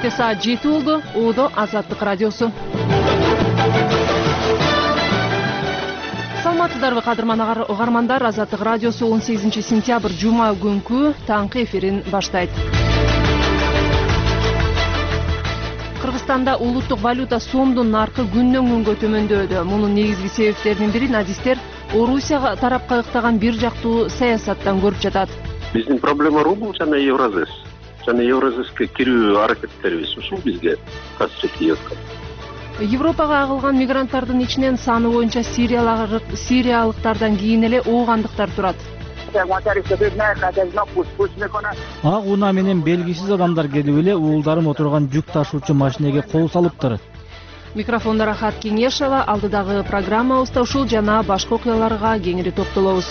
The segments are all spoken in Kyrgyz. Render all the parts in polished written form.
Кечте саат 7 болду. Оодо Азаттык радиосу. Саламатсыздарбы кадырман угармандар, Азаттык радиосу 18 сентябрь жума күнкү таңкы эфирин баштайт. Кыргызстанда улуттук валюта сомдун наркы күндөн күнгө төмөндөдү. Мунун негизги себептеринин бири надистер Орусия тарапка ыктаган бир жактуу саясаттан көрүп жатат. Биздин проблема рубль жана Евразес. Жана Евразеске кирүү аракеттерибиз ушул бизге таасир этип аткан. Европага агылган мигранттардын ичинен саны боюнча сириялыктардан кийин эле оогандыктар турат. Ак унаа менен белгисиз адамдар келип эле уулдарын отурган жүк ташуучу машинеге кол салыптыр. Микрофонда Рахат Кеңешова, алдыдагы программабызда ушул жана башка окуяларга кеңири токтолобуз.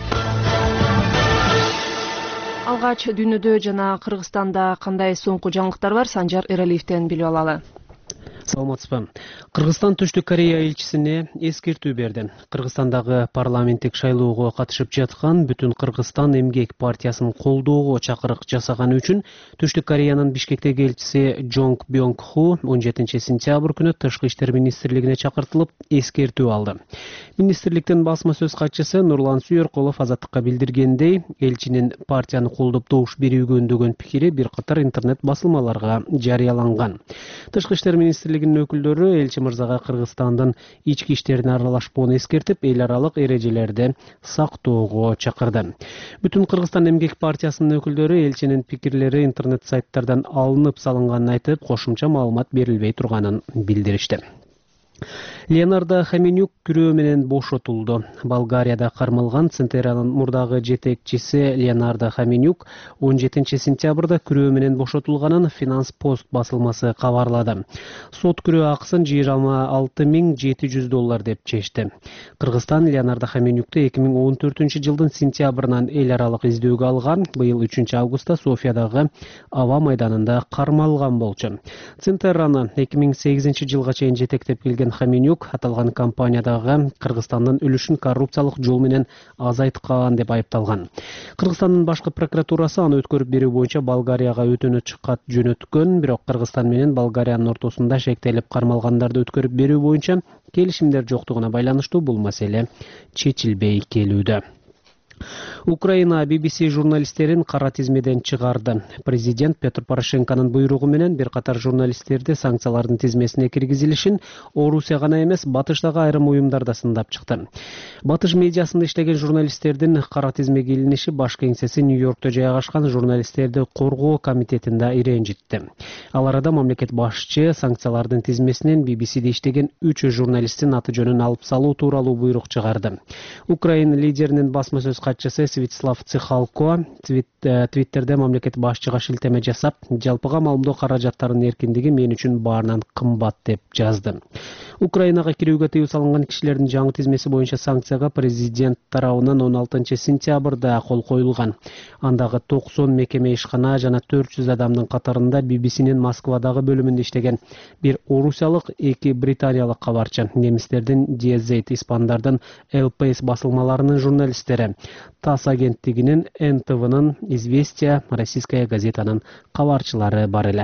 Алгач дүйнөдө жана Кыргызстанда кандай соңку жаңылыктар бар, Санжар Эралиевден билип алалы. Саламатсызбы. Кыргызстан Түштүк Корея элчисине эскертүү берди. Кыргызстандагы парламенттик шайлоого катышып жаткан Бүтүн Кыргызстан эмгек партиясын колдоого чакырык жасаганы үчүн Түштүк Кореянын Бишкектеги элчиси Джонг Бёнг Ху 17 сентябрь күнү Тышкы иштер министрлигине чакыртылып эскертүү алды. Министрликтин басма сөз катчысы Нурлан Сүйөркулов Азаттыкка билдиргендей, элчинин партияны колдоп добуш берүүгө үндөгөн пикири бир катар интернет басылмаларга жарыяланган. Тышкы иштер министрлигинин өкүлдөрү элчи мырзага Кыргызстандын ички иштерине аралашпоону эскертип, эл аралык эрежелерди сактоого чакырды. Бүтүн Кыргызстан эмгек партиясынын өкүлдөрү элчинин пикирлери интернет сайттардан алынып салынганын айтып, кошумча маалымат берилбей турганын билдиришти. Леонардо Хоменюк күрөө менен бошотулду. Болгарияда кармалган Центеранын мурдагы жетекчиси Леонардо Хоменюк 17 сентябрда күрөө менен бошотулганын Finance Post басылмасы кабарлады. Сот күрөө акысын $26,700 деп чечти. Кыргызстан Леонардо Хоменюкту 2014 жылдын сентябрынан эл аралык издөөгө алган, быйыл 3 августта Софиядагы аба майданында кармалган болчу. Центераны 2008 жылга чейин жетектеп келген Хоменюк аталган компаниядагы Кыргызстандын үлүшүн коррупциялык жол менен азайткан деп айыпталган. Кыргызстандын башкы прокуратурасы аны өткөрүп берүү боюнча Болгарияга өтөнөч кат жөнөткөн, бирок Кыргызстан менен Болгариянын ортосунда шектелип кармалгандарды өткөрүп берүү боюнча келишимдер жоктугуна байланыштуу бул маселе чечилбей келүүдө. Украина BBC журналисттерин кара тизмеден чыгарды. Президент Петр Порошенконун буйругу менен бир катар журналисттерди санкциялардын тизмесине киргизилишин Орусия гана эмес, батыштагы айрым уюмдар да сындап чыкты. Батыш медиасында иштеген журналисттердин кара тизмеге илиниши баш кеңсеси Нью-Йоркто жайгашкан журналисттерди коргоо комитетинде иренжитти. Ал арада мамлекет башчы санкциялардын тизмесинен BBC'де иштеген 3 журналисттин аты жөнүн алып салуу тууралуу буйрук чыгарды. Украина лидеринин басма сөз катчысы Святослав Цихалко Твиттерде мамлекет башчыга шилтеме жасап, жалпыга маалымдоо каражаттарынын эркиндиги мен үчүн баарынан кымбат деп жазды. Украинага кирүүгө тыюу салынган кишилердин жаңы тизмеси боюнча санкцияга президент тарабынан 16 сентябрда кол коюлган. Андагы 90 мекеме ишкана жана 400 адамдын катарында BBC'нин Москвадагы бөлүмүндө иштеген бир орусиялык, 2 британиялык кабарчы, немистердин DZ, испандардын LPS басылмаларынын журналисттери, ТАСС агенттигинин, НТВнын, Известия, Российская газетанын кабарчылары бар эле.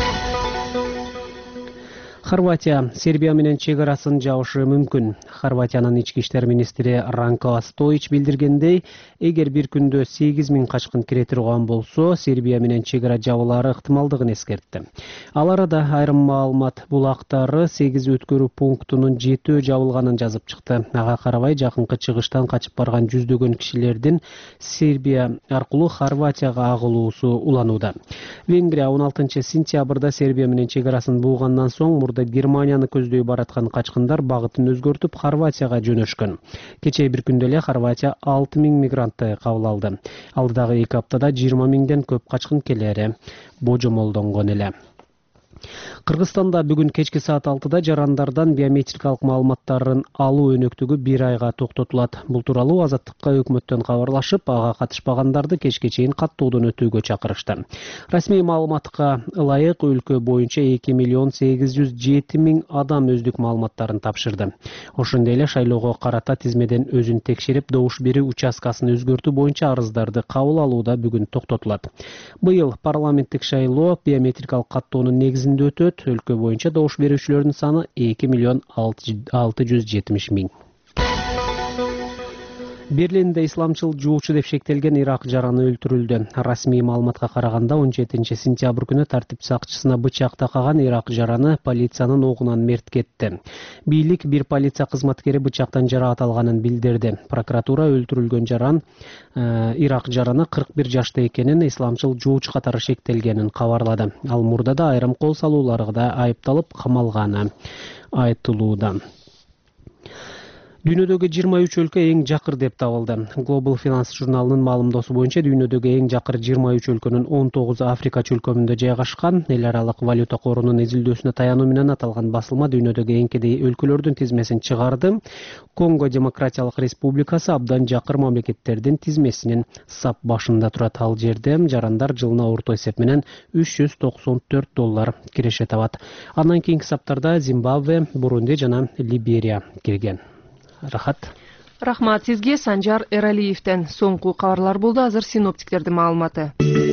Хорватия Сербия менен чегарасын жабышы мүмкүн. Хорватиянын ички иштер министри Ранко Стоич билдиргендей, эгер бир күндө 8000 качкын кире турган болсо, Сербия менен чегара жабылары ыктымалдыгын эскертти. Ал арада айрым маалымат булактары 8 өткөрүү пунктунун 7 жабылганын жазып чыкты. Ага карабай жакынкы чыгыштан качып барган жүздөгөн кишилердин Сербия аркылуу Хорватияга агылуусу уланууда. Венгрия 16 сентябрда Сербия менен чегарасын буугандан соң мурда Германияны көздөй бараткан качкындар багытын өзгөртүп Хорватияга жөнөшкөн. Кечээ бир күндө эле Хорватия 6000 мигрантты кабыл алды. Алдыдагы 2 аптада 20 000ден көп качкын келери божомолдонгон эле. Кыргызстанда бүгүн кечки саат 6-да жарандардан биометрикалык маалыматтарын алуу өнөктүгү 1 айга токтотулат. Бул тууралуу Азаттыкка өкмөттөн кабарлашып, ага катышпагандарды кечке чейин каттоодон өтүүгө чакырышты. Расмий маалыматка ылайык өлкө боюнча 2.807.000 адам өздүк маалыматтарын тапшырды. Ошондой эле шайлоого карата тизмеден өзүн текшерип, добуш берүү участкасын өзгөртүү боюнча арыздарды кабыл алуу да бүгүн токтотулат. Быйыл парламенттик шайлоо биометрикалык каттоонун негизинде өтөт. Өлкө боюнча добуш берүүчүлөрдүн саны 2.670.000. Берлинде исламчыл жуучу деп шектелген Ирак жараны өлтүрүлдү. Расмий маалыматка караганда 17 сентябрь күнү тартип сакчысына бычак такаган Ирак жараны полициянын огунан мерт кетти. Бийлик бир полиция кызматкери бычактан жараат алганын билдирди. Прокуратура өлтүрүлгөн жаран Ирак жараны 41 жашта экенин, исламчыл жуучу катары шектелгенин кабарлады. Ал мурдада айрым кол салууларда айыпталып камалганы айтылууда. Дүйнөдөгү 23 өлкө эң жакыр деп табылды. Global Finance журналынын маалымдоосу боюнча дүйнөдөгү эң жакыр 23 өлкөнүн 19 Африка чөлкөмүндө жайгашкан. Эл аралык валюта корунун изилдөөсүнө таянуу менен аталган басылма дүйнөдөгү эң кедей өлкөлөрдүн тизмесин чыгарды. Конго Демократиялык Республикасы абдан жакыр мамлекеттердин тизмесинин сап башында турат. Ал жерде жарандар жылына орто эсеп менен $394 киреше табат. Андан кийинки саптарда Зимбабве, Бурунди жана Либерия кирген. Рахмат сизге, Санжар Эралиевден. Соңку кабарлар болду, азыр синоптиктердин маалыматы.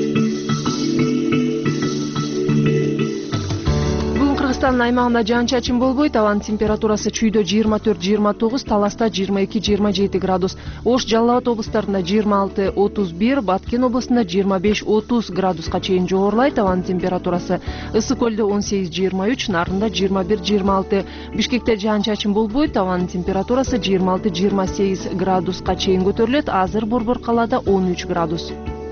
Кыргызстандын аймагында жаан-чачын болбойт, абанын температурасы чүйдө 24-29, Таласта 22-27 градус, Ош, Жалал абад облустарында 26-31, Баткен облусунда 25-30 градуска чейин жогорулайт, абанын температурасы Ысык көлдө 18-23, Нарында 21-26, Бишкекте жаан-чачын болбойт, абанын температурасы 26-28 градуска чейин көтөрүлөт, азыр Борбор калаада 13 градус.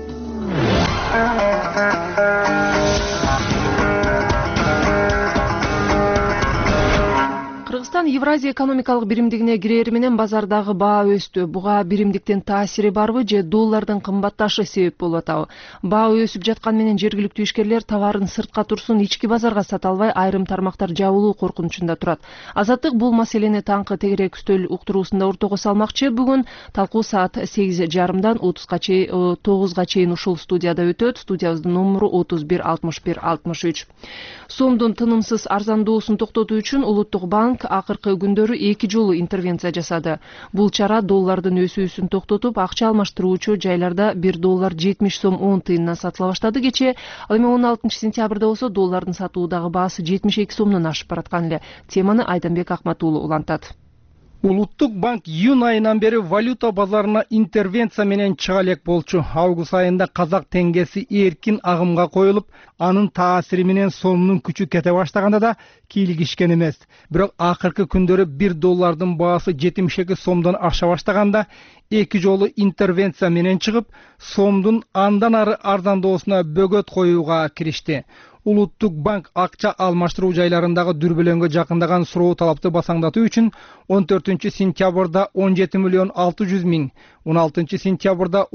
Кыргызстан Евразия экономикалык биримдигине кирери менен базардагы баа өстү. Буга биримдиктин таасири барбы же доллардын кымбатташы себеп болуп атабы? Баа өсүп жаткан менен жергиликтүү ишкерлер товарын сыртка турсун ички базарга сата албай, айрым тармактар жабылуу коркунучунда турат. Азаттык бул маселени таңкы тегерек үстөл уктуруусунда ортого салмакчы. Бүгүн талкуу саат 8:30 9га чейин ушул студияда өтөт. Студиябыздын номеру 31 61 63. Сомдун тынымсыз арзандоосун токтотуу үчүн Улуттук банк акыркы күндөрү 2 жолу интервенция жасады. Бул чара доллардын өсүүсүн токтотуп, акча алмаштыруучу жайларда $1.70.10 сатыла баштады. Кечээ, ал эми 16 сентябрда болсо доллардын сатуудагы баасы 72 сомдон ашып бараткан эле. Теманы Айданбек Акматуулу улантат. Улуттук банк июнь айынан бери валюта базарына интервенция менен чыга элек болчу. Август айында казак теңгеси эркин агымга коюлуп, анын таасири менен сомдун күчү кете баштаганда да кийлигишкен эмес. Бирок акыркы күндөрү $1 баасы 72 сомдон аша баштаганда 2 жолу интервенция менен чыгып, сомдун андан ары арзандоосуна бөгөт коюуга киришти. Улуттук банк акча алмаштыруу жайларындагы дүрбөлөңгө жакындаган суроо талапты басаңдатуу үчүн 14 сентябрда 17.600.000, 16 сентябрда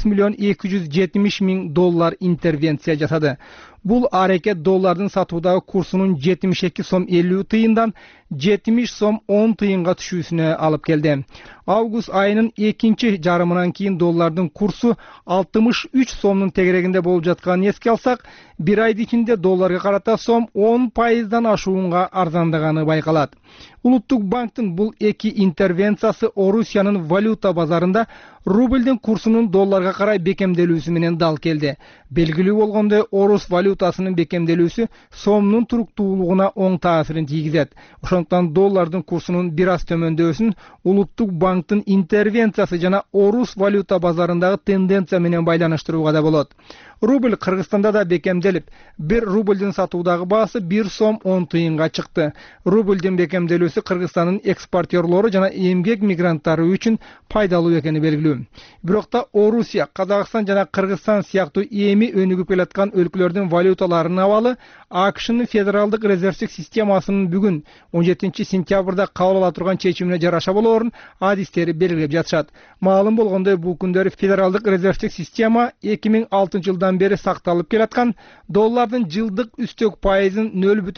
18.270.000 доллар интервенция жасады. Бул аракет доллардын сатуудагы курсунун 72 сом 50 тыйындан 70 сом 10 тыйынга түшүүсүнө алып келди. Август айынын экинчи жарымынан кийин доллардын курсу 63 сомдун тегерегинде болуп жатканын эске алсак, бир айдын ичинде долларга карата сом 10%дан ашуунга арзандаганы байкалат. Улуттук банктын бул эки интервенциясы Орусиянын валюта базарында рубльдин курсунун долларга карай бекемделүүсү менен дал келди. Белгилүү болгондой, орус валютасынын бекемделүүсү сомдун туруктуулугуна оң таасирин тийгизет. Ошондуктан доллардын курсунун бир аз төмөндөсүн Улуттук банктын интервенциясы жана орус валюта базарындагы тенденция менен байланыштырууга да болот. Рубль Кыргызстанда да бекемделип, 1 рубльдин сатуудагы баасы 1 сом 10 тыйынга чыкты. Рубльдин бекемделүүсү Кыргызстандын экспортерлору жана эмгек мигранттары үчүн пайдалуу экени белгилүү. Бирок да Орусия, Казакстан жана Кыргызстан сыяктуу эми өнүгүп келаткан өлкөлөрдүн валюталарынын абалы АКШнын федералдык резервдик системасынын бүгүн 17 сентябрда кабыл ала турган чечимине жараша болоорун адистери белгилеп жатышат. Маалым болгондой бул күндөрү федералдык резервдик система 2006 жылдан бери сакталып келаткан доллардын жылдык үстөк пайызын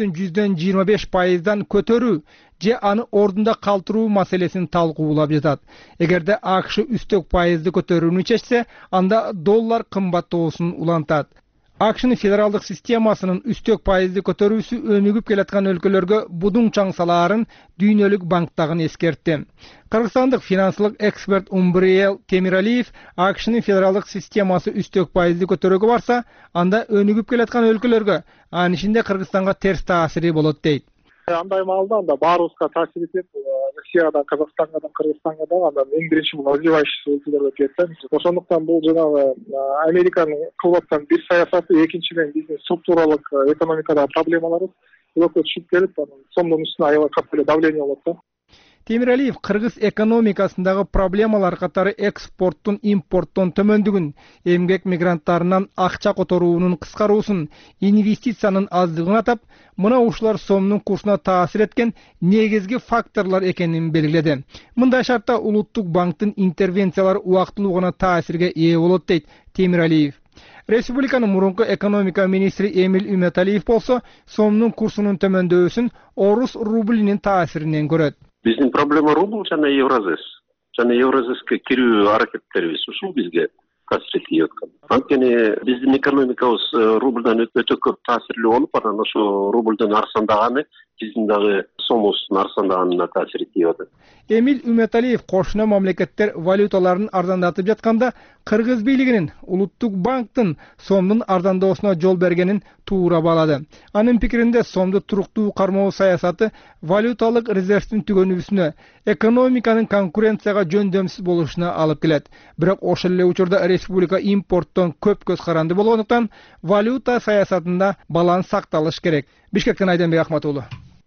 0,25%дан көтөрүү же аны ордунда калтыруу маселесин талкуулап жатат. Эгерде АКШ үстөк пайызды көтөрүүнү чечсе, анда доллар кымбаттоосун улантат. АКШнын федералдык системасынын үстөк пайызды көтөрүүсү өнүгүп келаткан өлкөлөргө будуң чаң салаарын Дүйнөлүк банк дагы эскертти. Кыргызстандык финансылык эксперт Умбриел Темиралиев АКШнын федералдык системасы үстөк пайызды көтөрүүгө барса, анда өнүгүп келаткан өлкөлөргө, анын ичинде Кыргызстанга терс таасири болот дейт. Андай маалда анда баарыбызга таасир этет, Россиядан, Казакстандан, Кыргызстанга да андан эң биринчи бул развивающийся өлкөлөргө тиет да. Ошондуктан бул жанагы Американын кылып аткан бир саясаты, экинчиден биздин структуралык экономикадагы проблемаларыбыз өкө түшүп келип, сомдун үстүнө аябай катуу эле давление болот да. Темиралиев кыргыз экономикасындагы проблемалар катары экспорттун импорттон төмөндүгүн, эмгек мигранттарынан акча которуунун кыскаруусун, инвестициянын аздыгын атап, мына ушулар сомдун курсуна таасир эткен негизги факторлор экенин белгиледи. Мындай шартта улуттук банктын интервенциялары убактылуу гана таасирге ээ болот дейт Темиралиев. Республиканын мурунку экономика министри Эмиль Үмөталиев болсо, сомдун курсунун төмөндөбүсүн орус рублинин таасиринен көрөт. Биздин проблема рубль жана Евразес. Жана Евразеске кирүү аракеттерибиз ушул бизге таасир этип аткан. Анткени биздин экономикабыз рубльдан өтө көп таасирлүү болуп, анан ошо рубльдын арзандаганы биздин дагы сомубуздун арзандаганына таасир этип атат. Эмиль Үмөталиев кошуна мамлекеттер валюталарын арзандатып жатканда, Кыргыз бийлигинин улуттук банктын сомдун арзандоосуна жол бергенин туура баалады. Анын пикиринде сомду туруктуу кармоо саясаты валюталык резервдин түгөнүүсүнө, экономиканын конкуренцияга жөндөмсүз болушуна алып келет. Бирок ошол эле учурда республика импорттон көп көз каранды болгондуктан, валюта саясатында баланс сакталыш керек. Бишкектен Айденбек Ахматуулу.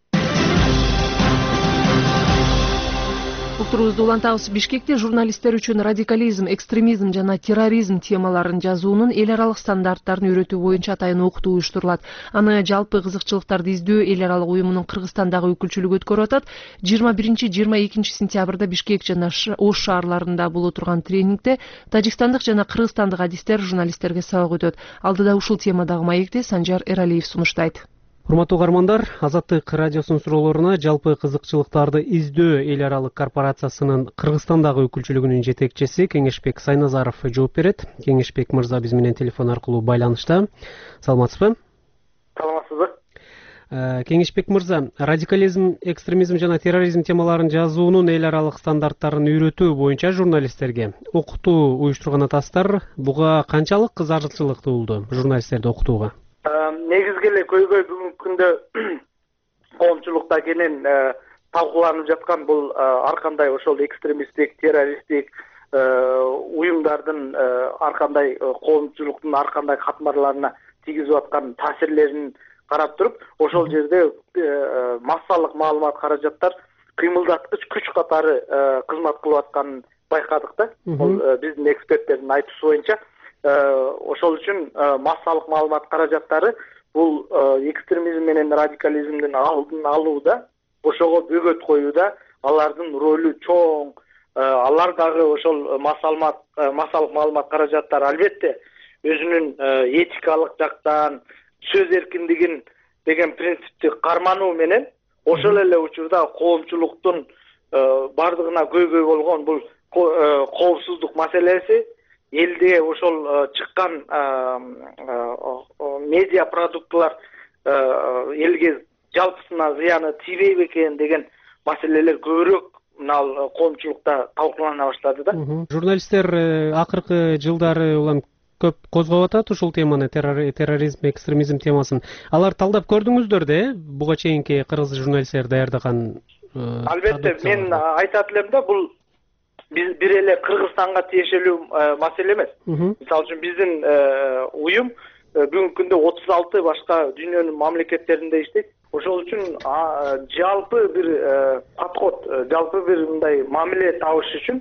Уктурубузду улантабыз. Бишкекте журналисттер үчүн радикализм, экстремизм жана терроризм темаларын жазуунун эл аралык стандарттарын үйрөтүү боюнча атайын окутуу уюштурулат. Аны жалпы кызыкчылыктарды издөө эл аралык уюмунун Кыргызстандагы өкүлчүлүгү өткөрүп атат. 21-22 сентябрда Бишкек жана Ош шаарларында боло турган тренингде тажикстандык жана кыргызстандык адистер журналисттерге сабак өтөт. Алдыда ушул темадагы маекти Санжар Эралиев сунуштайт. Урматтуу угармандар, Азаттык радиосунун суроолоруна жалпы кызыкчылыктарды издөө эл аралык корпорациясынын Кыргызстандагы өкүлчүлүгүнүн жетекчиси Кеңешбек Сайназаров жооп берет. Кеңешбек мырза биз менен телефон аркылуу байланышта. Саламатсызбы? Саламатсызбы? Кеңешбек мырза, радикализм, экстремизм жана терроризм темаларын жазуунун эл аралык стандарттарын үйрөтүү боюнча журналисттерге окутуу уюштурган атасыздар. Буга канчалык кызыкчылык туулду журналисттерди окутууга? Негизги эле көйгөй бүгүнкү күндө коомчулукта кенен талкууланып жаткан бул ар кандай ошол экстремисттик, террористтик уюмдардын ар кандай коомчулуктун ар кандай катмарларына тийгизип аткан таасирлерин карап туруп, ошол жерде массалык маалымат каражаттар кыймылдаткыч күч катары кызмат кылып атканын байкадык да. Бул биздин эксперттердин айтуусу боюнча. Ошол үчүн массалык маалымат каражаттары бул экстремизм менен радикализмдин алдын алууда, ошого бөгөт коюуда алардын ролу чоң. Алар дагы ошол массалык маалымат каражаттары албетте өзүнүн этикалык жактан сөз эркиндигин деген принципти кармануу менен ошол эле учурда коомчулуктун бардыгына көйгөй болгон бул коопсуздук маселеси, элде ошол чыккан медиа продуктылар элге жалпысына зыяны тийбей бекен деген маселелер көбүрөөк мына коомчулукта талкуулана баштады да. Журналисттер акыркы жылдары улам көп козгоп атат ушул теманы, терроризм, экстремизм темасын. Алар талдап көрдүңүздөр да, буга чейинки кыргыз журналисттер даярдаган? Албетте, мен айтат элем да, бул бир эле Кыргызстанга тиешелүү маселе эмес. Мисалы үчүн биздин уюм бүгүнкү күндө 36 башка дүйнөнүн мамлекеттеринде иштейт. Ошол үчүн жалпы бир подход, жалпы бир мындай мамиле табыш үчүн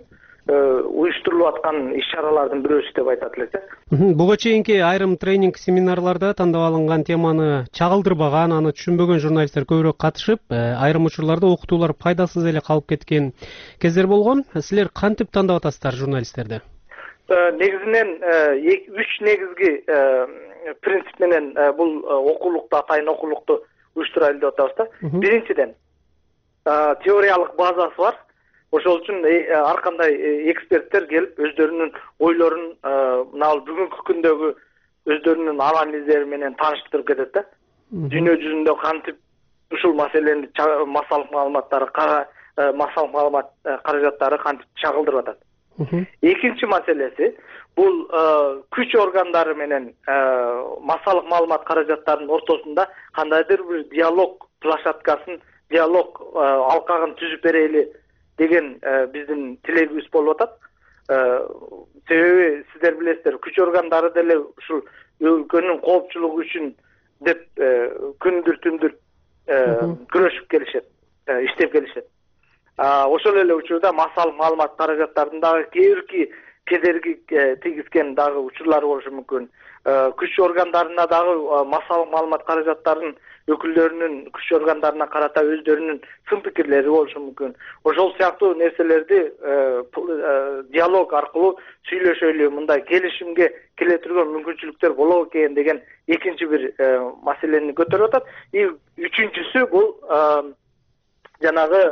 уюштурулуп аткан иш-чаралардын бирөөсү деп айтат элек да. Буга чейинки айрым тренинг семинарларда тандап алынган теманы чагылдырбаган, аны түшүнбөгөн журналисттер көбүрөөк катышып, айрым учурларда окутуулар пайдасыз эле калып кеткен кездер болгон. Силер кантип тандап атасыздар журналисттерди? Негизинен 3 негизги принцип менен бул окуулукту, атайын окуулукту уюштурайлы деп атабыз да. Биринчиден теориялык базасы бар. Ошол үчүн ар кандай эксперттер келип өздөрүнүн ойлорун мына бүгүнкү күндөгү өздөрүнүн анализдери менен тааныштырып кетет да. Дүйнө жүзүндө кантип ушул маселени массалык маалымат каражаттары кантип чагылдырып атат. Экинчи маселеси бул күч органдары менен массалык маалымат каражаттарынын ортосунда кандайдыр бир диалог площадкасын, диалог алкагын түзүп берели деген биздин тилегибиз болуп атат. Себеби сиздер билесиздер, күч органдары деле ушул өлкөнүн коопчулугу үчүн деп күндүр түндүр күрөшүп келишет, иштеп келишет. Ошол эле учурда массалык маалымат каражаттарынын дагы кээ кедерги тийгизген дагы учурлары болушу мүмкүн. Күч органдарына дагы массалык маалымат каражаттарынын өкүлдөрүнүн күч органдарына карата өздөрүнүн сын пикирлери болушу мүмкүн. Ошол сыяктуу нерселерди диалог аркылуу сүйлөшөлү, мындай келишимге келе турган мүмкүнчүлүктөр болот экен деген экинчи бир маселени көтөрүп атат. Үчүнчүсү бул жанагы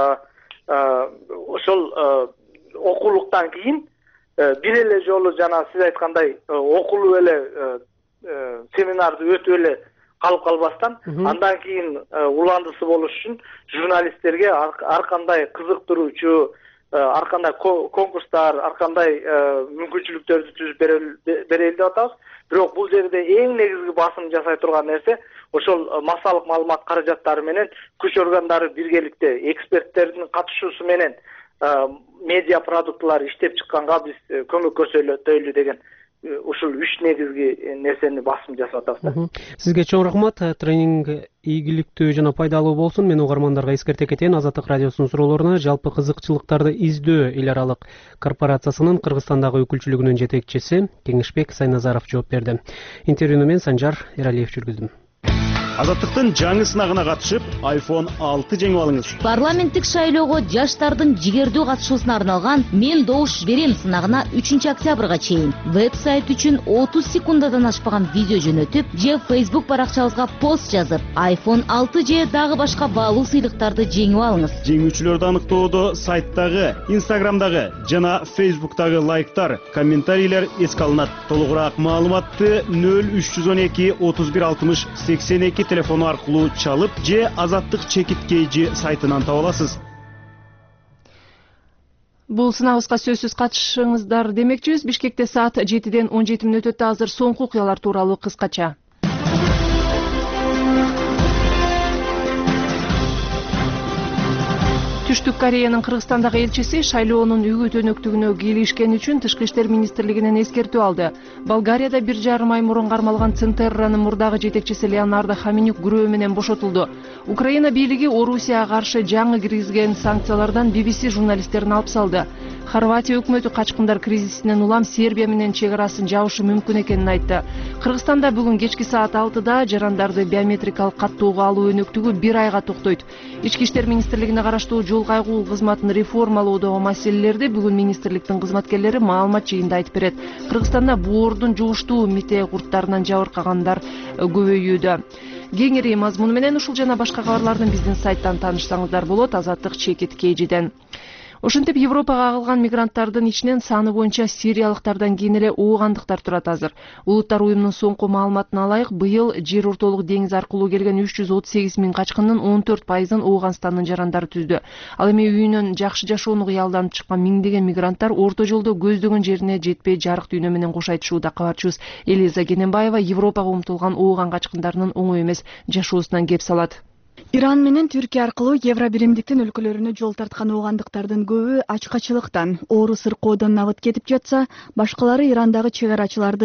ошол окуулуктан кийин бир эле жолу жана сиз айткандай окулуп эле семинарды өтүп эле калып калбастан, андан кийин уландысы болуш үчүн журналисттерге ар кандай кызыктыруучу, ар кандай конкурстар, ар кандай мүмкүнчүлүктөрдү түзүп берели деп атабыз. Бирок бул жерде эң негизги басым жасай турган нерсе ошол массалык маалымат каражаттары менен күч органдары биргеликте эксперттердин катышуусу менен медиа продуктылар иштеп чыкканга биз көмөк көрсөтөлү деген ушул 3 негизги нерсени басым жасап атабыз. Сизге чоң рахмат. Тренинг ийгиликтүү жана пайдалуу болсун. Мен угармандарга эскерте кетейин. Азаттык радиосунун суроолоруна жалпы кызыкчылыктарды издөө эл аралык корпорациясынын Кыргызстандагы өкүлчүлүгүнүн жетекчиси Кеңешбек Сайназаров жооп берди. Интервьюну мен Санжар Эралиев жүргүздүм. Азаттыктын жаңы сынагына катышып, iPhone 6 жеңип алыңыз. Парламенттик шайлоого жаштардын жигердүү катышуусуна арналган «Мен добуш берем» сынагына 3 октябрга чейин веб-сайт үчүн 30 секундадан ашпаган видео жөнөтүп, же Facebook баракчабызга пост жазып, iPhone 6 же дагы башка баалуу сыйлыктарды жеңип алыңыз. Жеңүүчүлөрдү аныктоодо сайттагы, Instagramдагы жана Facebooktагы лайктар, комментарийлер эске алынат. Толугураак маалыматты 0312 31 60 82 телефону аркылуу чалып же Азаттык чекиткейжи сайтынан таба аласыз. Бул сынабызга сөзсүз катышыңыздар демекчибиз. Бишкекте саат 7-ден 17 мүнөт өтө. Азыр соңку окуялар тууралуу кыскача. Түштүк Кореянын Кыргызстандагы элчиси шайлоонун үгүт-өнөктүгүнө кийлишкени үчүн Тышкы иштер министрлигинен эскертүү алды. Болгарияда 1,5 ай мурун кармалган Центерранын мурдагы жетекчиси Леонардо Хаменюк күрөө менен бошотулду. Украина бийлиги Орусияга каршы жаңы киргизген санкциялардан BBC журналисттерин алып салды. Хорватия өкмөтү качкындар кризисинен улам Сербия менен чек арасын жабышы мүмкүн экенин айтты. Кыргызстанда бүгүн кечки саат 6-да жарандарды биометрикалык каттоого алуу өнөктүгү 1 айга токтойт. Ички иштер министрлигине караштуу жол кайгуу кызматын реформалоодогу маселелерди бүгүн министрликтин кызматкерлери маалымат жыйында айтып берет. Кыргызстанда боордун жугуштуу мите курттарынан жабыркагандар көбөйүүдө. Кеңири мазмуну менен ушул жана башка кабарлардын биздин сайттан таанышсаңыздар болот. Азаттык чекиткейжиден. Ошентип Европага агылган мигранттардын ичинен саны боюнча сириялыктардан кийин эле уугандыктар турат азыр. Улуттар уюмунун соңку маалыматына алайык, быйыл жер ортолук деңиз аркылуу келген 338 миң качкындын 14%-ын Ооганстандын жарандары түздү. Ал эми үйүнөн жакшы жашоону кыялданып чыккан миңдеген мигранттар орто жолдо көздөгөн жерине жетпей жарык дүйнө менен кош айтышууда. Кабарчыбыз Элиза Кененбаева Европага умтулган Ооган качкындарынын оңой эмес жашоосунан кеп салат. Иран менен Түркия аркылуу Евро биримдиктин өлкөлөрүнө жол тарткан оогандыктардын көбү ачкачылыктан, оору сыркоодон абыт кетип жатса, башкалары Ирандагы чек арачылардын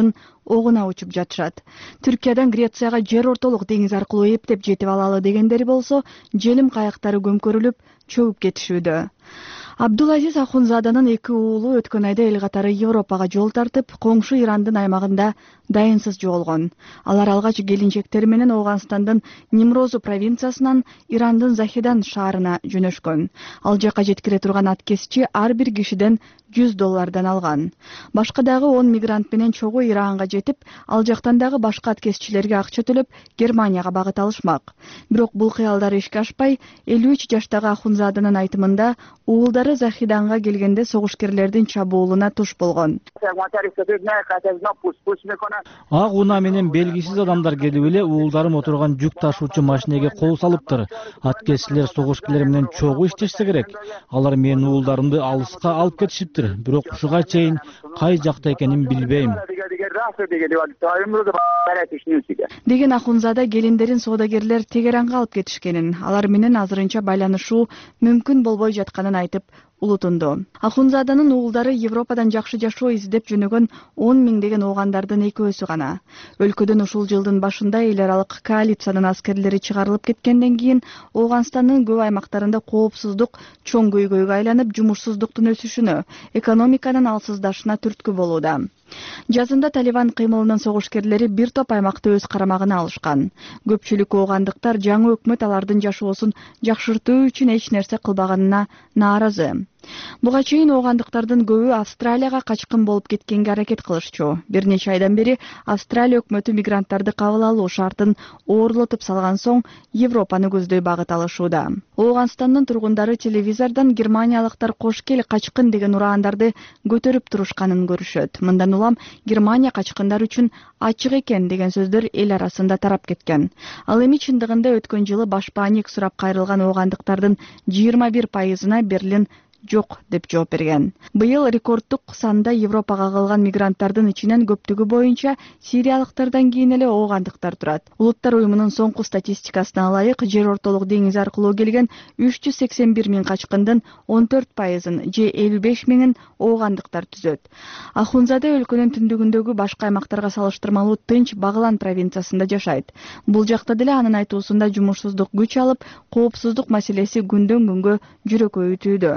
огуна учуп жатышат. Түркиядан Грецияга жер ортолук деңиз аркылуу эптеп жетип алалы дегендери болсо, желим кайыктары көмкөрүлүп, чөгүп кетишүүдө. Абдулазиз Ахунзаданын 2 уулу өткөн айда эл катары Европага жол тартып, коңшу Ирандын аймагында дайынсыз жоголгон. Алар алгач келинчектери менен Ооганстандын Нимрозу провинциясынан Ирандын Захидан шаарына жөнөшкөн. Ал жака жеткире турган аткезчи ар бир кишиден $100 алган. Башка дагы 10 мигрант менен чогуу Иранга жетип, ал жактан дагы башка аткезчилерге акча төлөп, Германияга багыт алышмак. Бирок бул кыялдар ишке ашпай, 53 жаштагы Ахунзаданын айтымында, уулдары Захиданга келгенде согушкерлердин чабуулуна туш болгон. Ак унаа менен белгисиз адамдар келип эле уулдарым отурган жүк ташуучу машинеге кол салыптыр. Аткезчилер согушкерлер менен чогуу иштешсе керек. Алар менин уулдарымды алыска алып кетишиптир. Бирок ушуга чейин кай жакта экенин билбейм. Деген Ахунзада келиндерин соодагерлер Тегеранга алып кетишкенин, алар менен азырынча байланышуу мүмкүн болбой жатканын айтып улутунду. Ахунзаданын уулдары Европадан жакшы жашоо издеп жөнөгөн 10 миңдеген оогандардын экөөсү гана. Өлкөдөн ушул жылдын башында эл аралык коалициянын аскерлери чыгарылып кеткенден кийин Ооганстандын көп аймактарында коопсуздук чоң көйгөйгө айланып, жумушсуздуктун өсүшүнө, экономиканын алсыздашына түрткү болууда. Жазында Талибан кыймылынын согушкерлери бир топ аймакты өз карамагына алышкан. Көпчүлүк оогандыктар жаңы өкмөт алардын жашоосун жакшыртуу үчүн эч нерсе кылбаганына нааразы. Буга чейин оогандыктардын көбү Австралияга качкын болуп кеткенге аракет кылышчу. Бир нече айдан бери Австралия өкмөтү мигранттарды кабыл алуу шартын оорлотуп салган соң Европаны көздөй багыт алышууда. Ооганстандын тургундары телевизордон германиялыктар кош кел качкын деген ураандарды көтөрүп турушканын көрүшөт. Мындан улам Германия качкындар үчүн ачык экен деген сөздөр эл арасында тарап кеткен. Ал эми чындыгында өткөн жылы башпааник сурап кайрылган оогандыктардын 21%-на Берлин жок деп жооп берген. Быйыл рекорддук санда Европага калган мигранттардын ичинен көптүгү боюнча сириялыктардан кийин эле оогандыктар турат. Улуттар уюмунун соңку статистикасына ылайык, жер ортолук деңиз аркылуу келген 381 миң качкындын 14%-ын же 55 миңин оогандыктар түзөт. Ахунзада өлкөнүн түндүгүндөгү башка аймактарга салыштырмалуу тынч Баглан провинциясында жашайт. Бул жакта деле анын айтуусунда жумушсуздук күч алып, коопсуздук маселеси күндөн күнгө жүрөкөйүтүүдө.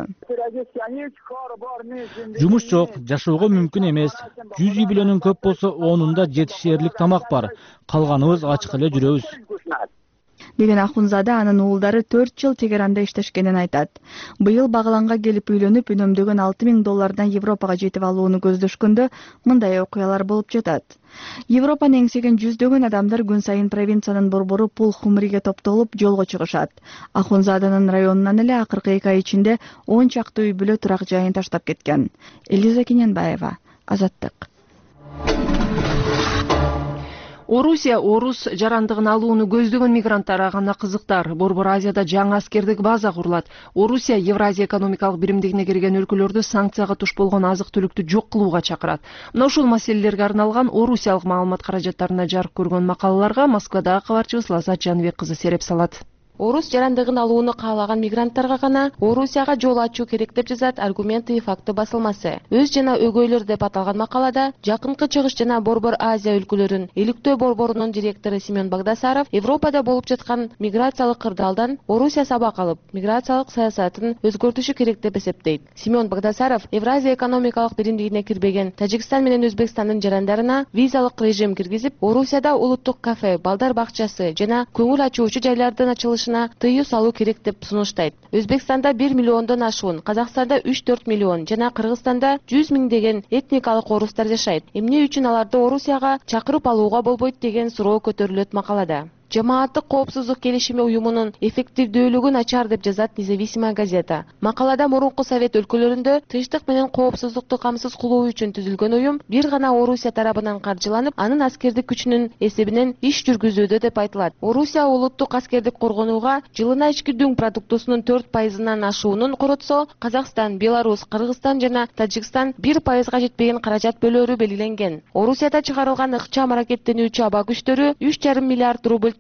Жумуш жок, жашоого мүмкүн эмес. 100 үй бүлөнүн көп болсо, онунда жетишерлик тамак бар. Калганыбыз ачык эле жүрөбүз. Деген Ахунзада анын уулдары 4 жыл Тегеранда иштешкенин айтат. Быйыл Багланга келип үйлөнүп, үнөмдөгөн $6,000 Европага жетип алууну көздөшкөндө мындай окуялар болуп жатат. Европаны эңсеген жүздөгөн адамдар күн сайын провинциянын борбору Пул-Хумриге топтолуп жолго чыгышат. Ахунзаданын районунан эле акыркы 2 ай ичинде 10 чакты үй бүлө турак жайын таштап кеткен. Элиза Кененбаева, Азаттык. Орусия орус жарандыгын алууну көздөгөн мигранттарга гана кызыктар. Борбор Азияда жаңы аскердик база курулат. Орусия Евразия экономикалык биримдигине кирген өлкөлөрдү санкцияга туш болгон азык-түлүктү жок кылууга чакырат. Мына ушул маселелерге арналган орусиялык маалымат каражаттарына жарык көргөн макалаларга Москвадагы кабарчыбыз Лазат Жаныбек кызы сереп салат. Орус жарандыгын алууну каалаган мигранттарга гана Орусияга жол ачуу керек деп жазат Аргументы и факты басылмасы. Өз жана өгөйлөр деп аталган макалада Жакынкы Чыгыш жана Борбор Азия өлкөлөрүнүн иликтөө борборунун директору Семен Багдасаров Европада болуп жаткан миграциялык кырдаалдан Орусия сабак алып, миграциялык саясатын өзгөртүшү керек деп эсептейт. Семен Багдасаров Евразия экономикалык биримдигине кирбеген Тажикстан менен Өзбекстандын жарандарына визалык режим киргизип, Орусияда улуттук кафе, балдар бакчасы жана көңүл ачуучу жайлардын ачылышы тыюу салуу керек деп сунуштайт. Өзбекстанда 1 миллиондон ашуун, Казакстанда 3-4 миллион жана Кыргызстанда 100 миң деген этникалык орустар жашайт. Эмне үчүн аларды Орусияга чакырып алууга болбойт деген суроо көтөрүлөт макалада. Жамааттык коопсуздук келишими уюмунун эффективдүүлүгү начар деп жазат Независимая газета. Макалада мурунку совет өлкөлөрүндө тынчтык менен коопсуздукту камсыз кылуу үчүн түзүлгөн уюм бир гана Орусия тарабынан каржыланып, анын аскердик күчүнүн эсебинен иш жүргүзүүдө деп айтылат. Орусия улуттук аскердик коргонууга жылына ички дүң продуктусунун 4%-нан ашуунун коротсо, Казакстан, Беларусь, Кыргызстан жана Тажикстан 1%га жетпеген каражат бөлөөрү белгиленген. Орусияда чыгарылган ыкчам аракеттенүүчү аба күчтөрү 3,5 миллиард рубль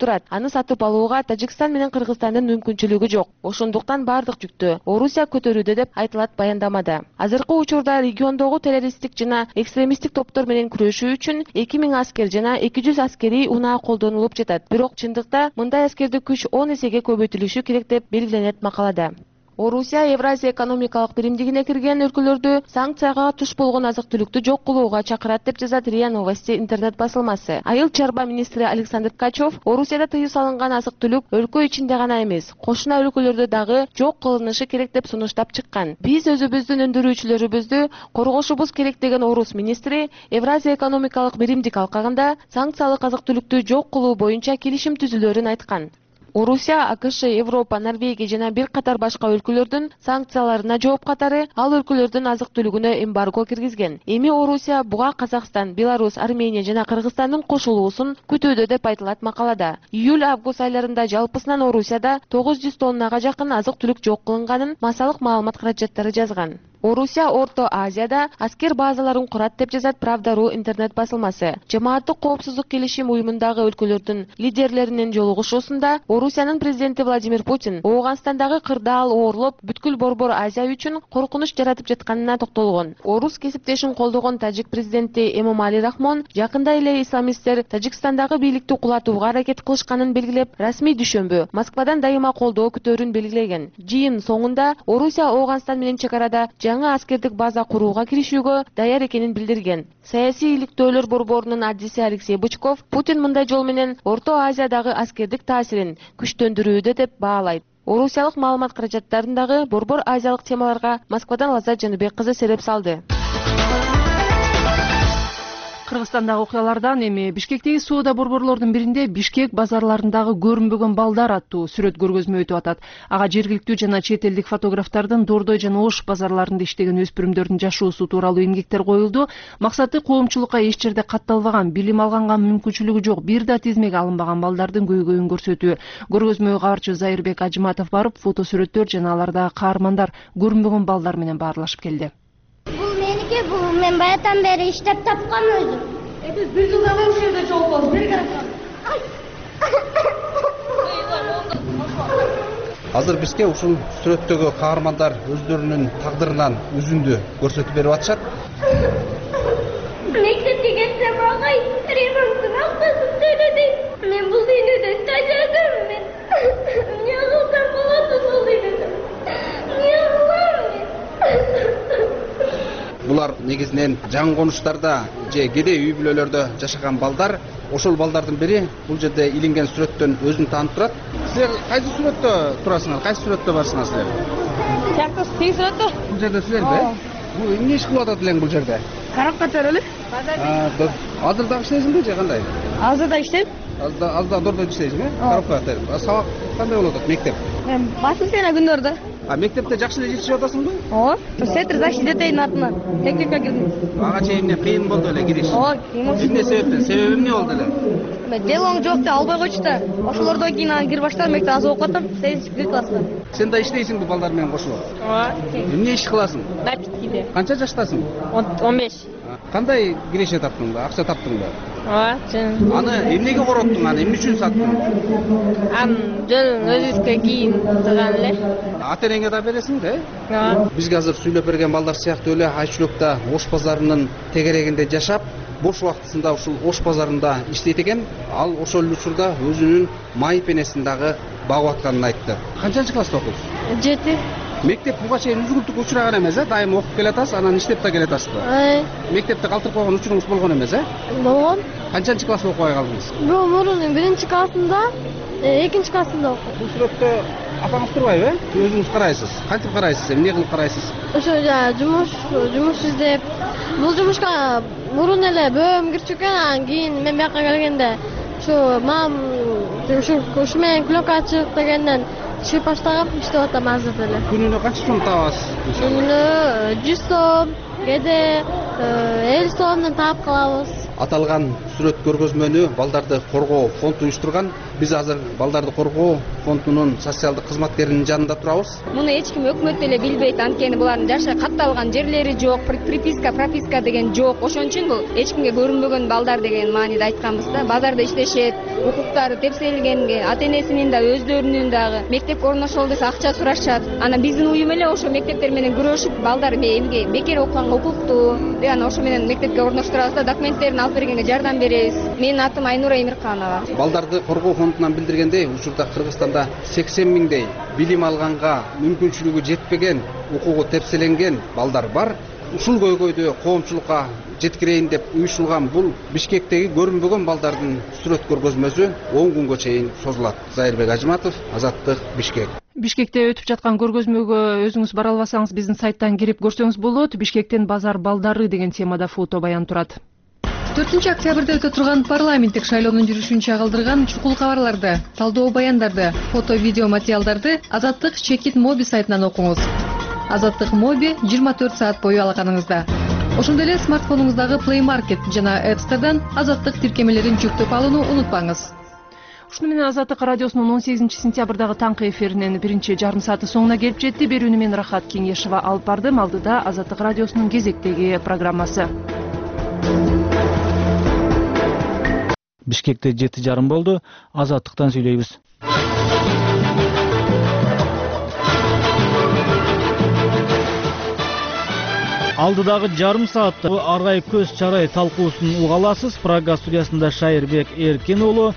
турат. Аны сатып алууга Тажикстан менен Кыргызстандын мүмкүнчүлүгү жок. Ошондуктан бардык жүктү Орусия көтөрүүдө деп айтылат баяндамада. Азыркы учурда региондогу террористтик жана экстремисттик топтор менен күрөшүү үчүн 2000 аскер жана 200 аскерий унаа колдонулуп жатат. Бирок чындыкта мындай аскерди күч 10 эсеге көбөйтүлүшү керек деп белгиленет макалада. Орусия Евразия экономикалык биримдигине кирген өлкөлөрдү санкцияга туш болгон азык-түлүктү жок кылууга чакырат деп жазат РИА Новости интернет басылмасы. Айыл чарба министри Александр Ткачев Орусияда тыюу салынган азык-түлүк өлкө ичинде гана эмес, кошуна өлкөлөрдө дагы жок кылынышы керек деп сунуштап чыккан. Биз өзүбүздүн өндүрүүчүлөрүбүздү коргошубуз керек деген орус министри Евразия экономикалык биримдик алкагында санкциялык азык-түлүктү жок кылуу боюнча келишим түзүлөрүн айткан. Орусия, АКШ, Европа, Норвегия жана бир катар башка өлкөлөрдүн санкцияларына жооп катары ал өлкөлөрдүн азык-түлүгүнө эмбарго киргизген. Эми Орусия буга Казакстан, Беларусь, Армения жана Кыргызстандын кошулуусун күтүүдө деп айтылат макалада. Июль-август айларында жалпысынан Орусияда 900 тоннага жакын азык-түлүк жок кылынганын массалык маалымат каражаттары жазган. Орусия Орто Азияда аскер базаларын курат деп жазат Правда.ру интернет басылмасы. Жамааттык коопсуздук келишим уюмундагы өлкөлөрдүн лидерлеринин жолугушуусунда Орусиянын президенти Владимир Путин Ооганстандагы кырдаал оорлоп бүткүл Борбор Азия үчүн коркунуч жаратып жатканына токтолгон. Орус кесиптешин колдогон тажик президенти Эмомали Рахмон жакында эле исламисттер Тажикстандагы бийликти кулатууга аракет кылышканын белгилеп, расмий дүшөмбү Москвадан дайыма колдоо күтөөрүн белгилеген. Жыйын соңунда Орусия Ооганстан менен чек арада жаңы аскердик база курууга киришүүгө даяр экенин билдирген. Саясий иликтөөлөр борборунун адиси Алексей Бычков Путин мындай жол менен Орто Азиядагы аскердик таасирин күчтөндүрүүдө деп баалайт. Орусиялык маалымат каражаттарындагы борбор азиялык темаларга Москвадан Лаззат Жаныбек кызы сереп салды. Кыргызстандагы окуялардан эми Бишкектеги соода борборлордун биринде Бишкек базарларындагы көрүнбөгөн балдар аттуу сүрөт көргөзмө өтүп атат. Ага жергиликтүү жана чет элдик фотографтардын Дордой жана Ош базарларында иштеген өспүрүмдөрдүн жашоосу тууралуу эмгектер коюлду. Максаты коомчулукка эч жерде катталбаган, билим алганга мүмкүнчүлүгү жок, бир да тизмеге алынбаган балдардын көйгөйүн көрсөтүү. Көргөзмөгө кабарчы Зайырбек Ажыматов барып, фотосүрөттөр жана алардагы каармандар көрүнбөгөн балдар менен баарлашып келди. Бул меники, бул мен баятан бери иштеп тапкан өзүм. Биз бир жылдан бери ушул жерде жооп болдук. Бери карап. Азыр бизге ушул сүрөттөгү каармандар өздөрүнүн тагдырынан үзүндү көрсөтүп берип атышат. Мектепке кетсем агай ремонттун акчасын төлөдү. Мен бул үйнөдөн тажадым. Мен эмне кылсам болот бул үйнөдө? Эмне кылам мен? Булар негизинен жаңы конуштарда же кедей үй бүлөлөрдө жашаган балдар. Ошол балдардын бири бул жерде илинген сүрөттөн өзүн таанып турат. Силер кайсы сүрөттө турасыңар? Кайсы сүрөттө барсыңар силер? Чакта тиги сүрөттө. Бул жерде силерби? Бул эмне иш кылып атат элең бул жерде? Карапка төрөлү. Азыр дагы иштейсиңби же кандай? Азыр да иштейм. Азыр да дордо иштейсиңби? Карапка теріп. Сабак кандай болуп атат мектеп? Басым сена күндөрдө. Мектепте жакшы эле жетишип атасыңбы? Ооба. Сетр защита детейдин атынан техникага кирдим. Ага чейин кыйын болду эле кириш. Ооба, кыйын болду. Эмне себептен? Себеби эмне болду эле? Делоң жок деп албай койчу да. Ошолордон кийин аны кирип баштадым, мектепте аз окуп атам, 8 класста. Сен да иштейсиңби балдар менен кошулуп? Ооба. Эмне иш кыласың? Напиткиде. Канча жаштасың? 15. Кандай киреше таптыңбы? Акча таптыңбы? Ооба, чын. Аны эмнеге короттуң? Аны эмне үчүн саттың? Жөн өзүбүзгө кийин турган эле. Ата энеңе да бересиң да? Ооба. Бизге азыр сүйлөп берген балдар сыяктуу эле Айчүлөктө Ош базарынын тегерегинде жашап, бош убактысында ушул Ош базарында иштейт экен. Ал ошол учурда өзүнүн май пенесин дагы багып атканын айтты. Канчанчы класста окуйсуз? 7. Мектеп буга чейин үзгүлтүккө учураган эмес, дайыма окуп келатасыз, анан иштеп да келатасызбы? Мектепте калтырып койгон учуруңуз болгон эмес, Болгон. Канчанчы класста окубай калдыңыз? Мурун 1-чи классында, 2-чи классында окудум. Бул сүрөттө апаңыз турбайбы? Өзүңүз карайсыз. Кантип карайсыз? Эмне кылып карайсыз? Ошо жумуш издеп. Бул жумушка мурун эле бөөм кирчү экен, анан кийин мен бияка келгенде ушу мам ушу менен клёк ачык дегенден чыгып баштагам, иштеп атам азыр деле. Күнүнө канча сом табасыз? Күнүнө 100 сом, кээде 50 сомдон таап калабыз. Аталган сүрөт көргөзмөнү балдарды коргоо фонду уюштурган. Биз азыр балдарды коргоо фондунун социалдык кызматкеринин жанында турабыз. Муну эч ким өкмөт деле билбейт, анткени булардын жашы катталган жерлери жок, прописка деген жок. Ошон үчүн бул эч кимге көрүнбөгөн балдар деген мааниде айтканбыз да. Базарда иштешет, укуктары тепселгенге, ата-энесинин да өздөрүнүн дагы мектепке орношолу десе акча сурашат. Анан биздин уюм эле ошо мектептер менен күрөшүп, балдар эмге бекер окуганга укуктуу, анан ошо менен мектепке орноштурабыз да, документтерин алып бергенге жардам беребиз. Менин атым Айнура Эмирканова. Балдарды коргоо фондунан билдиргендей, учурда Кыргызстанда 80 миңдей билим алганга мүмкүнчүлүгү жетпеген, укугу тепселенген балдар бар. Ушул көйгөйдү коомчулукка жеткирейин деп уюшулган бул Бишкектеги көрүнбөгөн балдардын сүрөт көргөзмөсү 10 күнгө чейин созулат. Зайырбек Ажыматов, Азаттык, Бишкек. Бишкекте өтүп жаткан көргөзмөгө өзүңүз бара албасаңыз биздин сайттан кирип көрсөңүз болот. Бишкектен базар балдары деген темада фото баян турат. 4 октябрда өтө турган парламенттик шайлоонун жүрүшүн чагылдырган чукул кабарларды, талдоо баяндарды, фото видео материалдарды Азаттык Чекит Моби сайтынан окуңуз. Азаттык Моби 24 саат бою алаканыңызда. Ошондой эле смартфонуңуздагы Play Market жана App Store'дан Азаттык тиркемелерин жүктөп алууну унутпаңыз. Ушуну менен Азаттык радиосунун 18 сентябрдагы таңкы эфиринин биринчи жарым сааты соңуна келип жетти. Берүүнү мен Рахат Кеңешова алып бардым. Алдыда Азаттык радиосунун кезектеги программасы. Бишкекте 7:30 болду. Азаттыктан сүйлөйбүз. Алдыдагы жарым саатта арай көз чарай талкуусун уга аласыз. Прага студиясында Шайырбек Эркин уулу.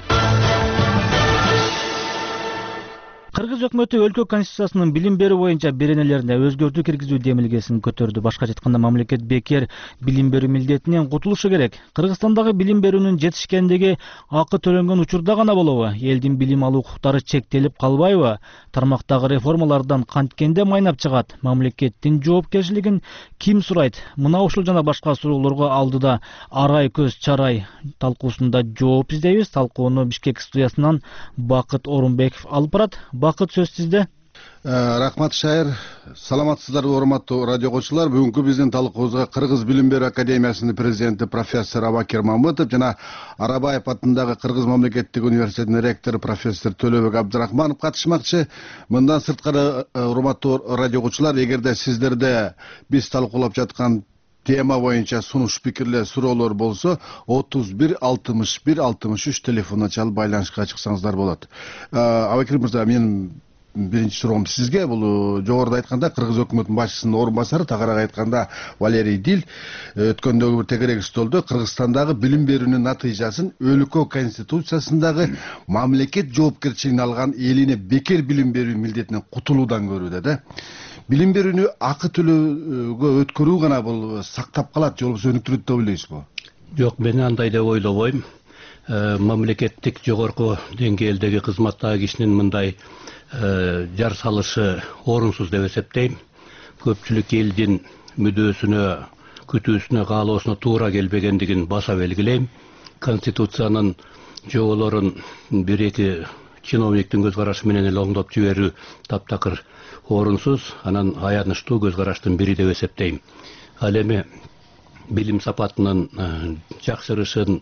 Кыргыз өкмөтү өлкө конституциясынын билим берүү боюнча беренелерине өзгөртүү киргизүү демилгесин көтөрдү. Башкача айтканда мамлекет бекер билим берүү милдетинен кутулушу керек. Кыргызстандагы билим берүүнүн жетишкендиги акы төлөнгөн учурда гана болобу? Элдин билим алуу укуктары чектелип калбайбы? Тармактагы реформалардан канткенде майнап чыгат? Мамлекеттин жоопкерчилигин ким сурайт? Мына ушул жана башка суроолорго алдыда арай көз чарай талкуусунда жооп издейбиз. Талкууну Бишкек студиясынан Бакыт Орунбеков алып барат. Бакыт, сөз сизде. Рахмат Шайыр. Саламатсыздарбы, урматтуу радио коңчулар. Бүгүнкү биздин талкуубузга Кыргыз билим берүү академиясынын президенти профессор Абакир Мамытов жана Арабаев атындагы Кыргыз мамлекеттик университетинин ректору профессор Төлөбек Абдрахманов катышмакчы. Мындан сырткары, урматтуу радио коңчулар, эгерде сиздерде биз талкуулап жаткан тема боюнча сунуш пикирлер, суроолор болсо 31 61 63 телефонуна чалып байланышка чыксаңыздар болот. Абакир мырза, менин биринчи суроом сизге. Бул жогоруда айтканда Кыргыз өкмөтүнүн башчысынын орун басары, тагыраак айтканда Валерий Дил өткөндөгү бир тегерек столдо Кыргызстандагы билим берүүнүн натыйжасын өлкө конституциясындагы мамлекет жоопкерчилигин алган элине бекер билим берүү милдетинен кутулуудан көрүүдө да. Билим берүүнү акы төлөөгө өткөрүү гана бул сактап калат, же болбосо өнүктүрөт деп ойлойсузбу? Жок, мен андай деп ойлобойм. Мамлекеттик жогорку деңгээлдеги кызматтагы кишинин мындай жар салышы орунсуз деп эсептейм. Көпчүлүк элдин мүдөөсүнө, күтүүсүнө, каалоосуна туура келбегендигин баса белгилейм. Конституциянын жоболорун бир-эки чиновниктин көз карашы менен эле оңдоп жиберүү таптакыр орунсуз, анан аянычтуу көз караштын бири деп эсептейм. Ал эми билим сапатынын жакшырышын,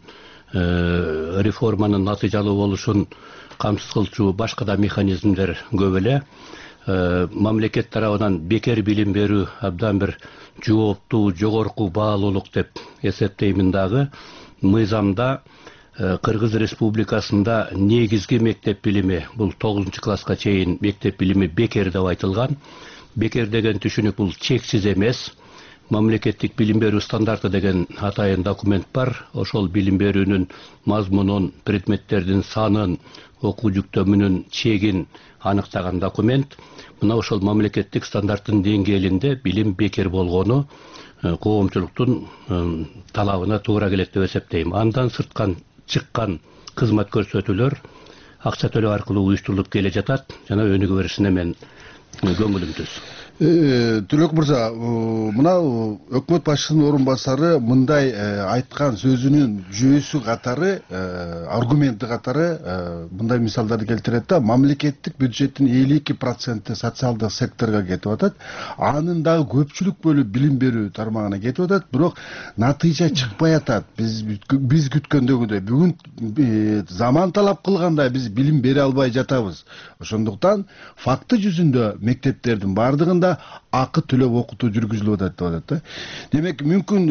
реформанын натыйжалуу болушун камсыз кылчу башка да механизмдер көп эле. Мамлекет тарабынан бекер билим берүү абдан бир жооптуу, жогорку баалуулук деп эсептеймин дагы. Мыйзамда Кыргыз Республикасында негизги мектеп билими, бул 9-класска чейин мектеп билими бекер деп айтылган. Бекер деген түшүнүк бул чексиз эмес. Мамлекеттик билим берүү стандарты деген атайын документ бар. Ошол билим берүүнүн мазмунун, предметтердин санын, окуу жүктөмүнүн чегин аныктаган документ. Мына ошол мамлекеттик стандарттын деңгээлинде билим бекер болгону коомчулуктун талабына туура келет деп эсептейм. Андан сырткан чыккан кызмат көрсөтүүлөр акча төлөө аркылуу уюштурулуп келе жатат жана өнүгө беришине мен көңүлүм түз. Төлөк мырза, мына өкмөт башчысынын орун басары мындай айткан сөзүнүн жүйөсү катары, аргументи катары мындай мисалдарды келтирет да, мамлекеттик бюджеттин 52% социалдык секторго кетип атат, анын дагы көпчүлүк бөлүгү билим берүү тармагына кетип атат, бирок натыйжа чыкпай атат. Биз күткөндөгүдөй бүгүн заман талап кылгандай биз билим бере албай жатабыз. Ошондуктан факты жүзүндө мектептердин бардыгында акы төлөп окутуу жүргүзүлүп атат деп атат да. Демек мүмкүн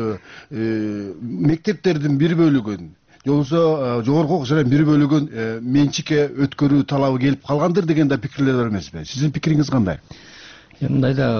мектептердин бир бөлүгүн же болбосо жогорку окуу жайдын бир бөлүгүн менчикке өткөрүү талабы келип калгандыр деген да пикирлер бар эмеспи? Сиздин пикириңиз кандай? Мындай да,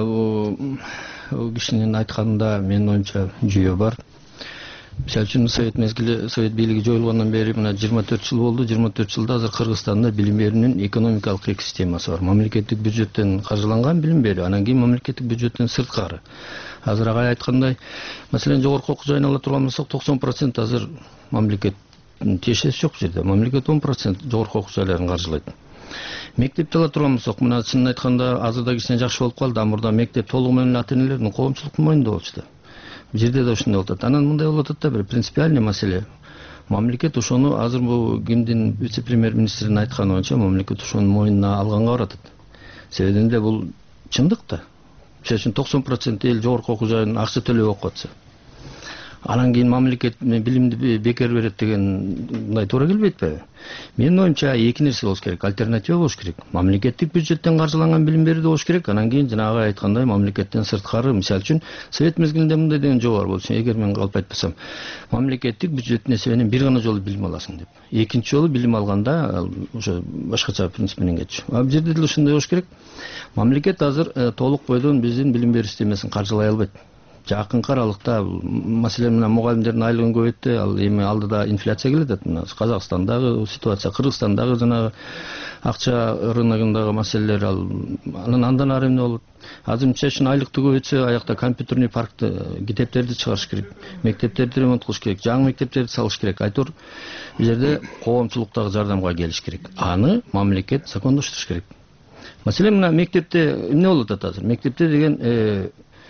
кишинин айтканында менин оюмча жүйө бар. Мисалы үчүн совет мезгили, совет бийлиги жоюлгандан бери мына 24 жыл болду. 24 жылда азыр Кыргызстанда билим берүүнүн экономикалык эки системасы бар. Мамлекеттик бюджеттен каржыланган билим берүү, анан кийин мамлекеттик бюджеттен сырткары. Азыр агай айткандай, маселен жогорку окуу жайын ала турган болсок, 90% азыр мамлекет тиешеси жок жерде. Мамлекет 10% жогорку окуу жайларын каржылайт. Мектепти ала турган болсок, мына чынын айтканда азырда кичине жакшы болуп калды. Мурда мектеп толугу менен ата энелердин коомчулуктун мойнунда болчу да. Бул жерде да ошондой болуп атат. Анан мындай болуп атат да, бир принципиальный маселе. Мамлекет ошону азыр бул кимдин вице-премьер-министринин айтканы боюнча мамлекет ошонун мойнуна алганга баратат. Себебинде бул чындык да. Мисалы үчүн 90% эл жогорку окуу жайын акча төлөп окуп атса, анан кийин мамлекет билимди бекер берет деген мындай туура келбейт. Менин оюмча эки нерсе болуш керек, альтернатива болуш керек. Мамлекеттик бюджеттен каржыланган билим берүү болуш керек, анан кийин жанагы айткандай мамлекеттен сырткары, мисалы үчүн совет мезгилинде мындай деген жол бар болчу, эгер мен калп айтпасам, мамлекеттик бюджеттин эсебинен бир гана жолу билим аласың деп. Экинчи жолу билим алганда ошо башкача принцип менен кетчү. Бул жерде деле ошондой болуш керек. Мамлекет азыр толук бойдон биздин билим берүү системасин каржылай албайт. Жакынкы аралыкта маселен мына мугалимдердин айлыгын көбөйтү, ал эми алдыда инфляция келет атат. Мына Казакстандагы ситуация, Кыргызстандагы жанагы акча рыногундагы маселелер, андан ары эмне болот? Азыр мисалы үчүн айлыкты көбөйтсө, аякта компьютерный паркты, китептерди чыгарыш керек, мектептерди ремонт кылыш керек, жаңы мектептерди салыш керек. Айтор бул жерде коомчулуктагы жардамга келиш керек. Аны мамлекет закондоштуруш керек. Маселен мына мектепте эмне болуп атат азыр? Мектепте деген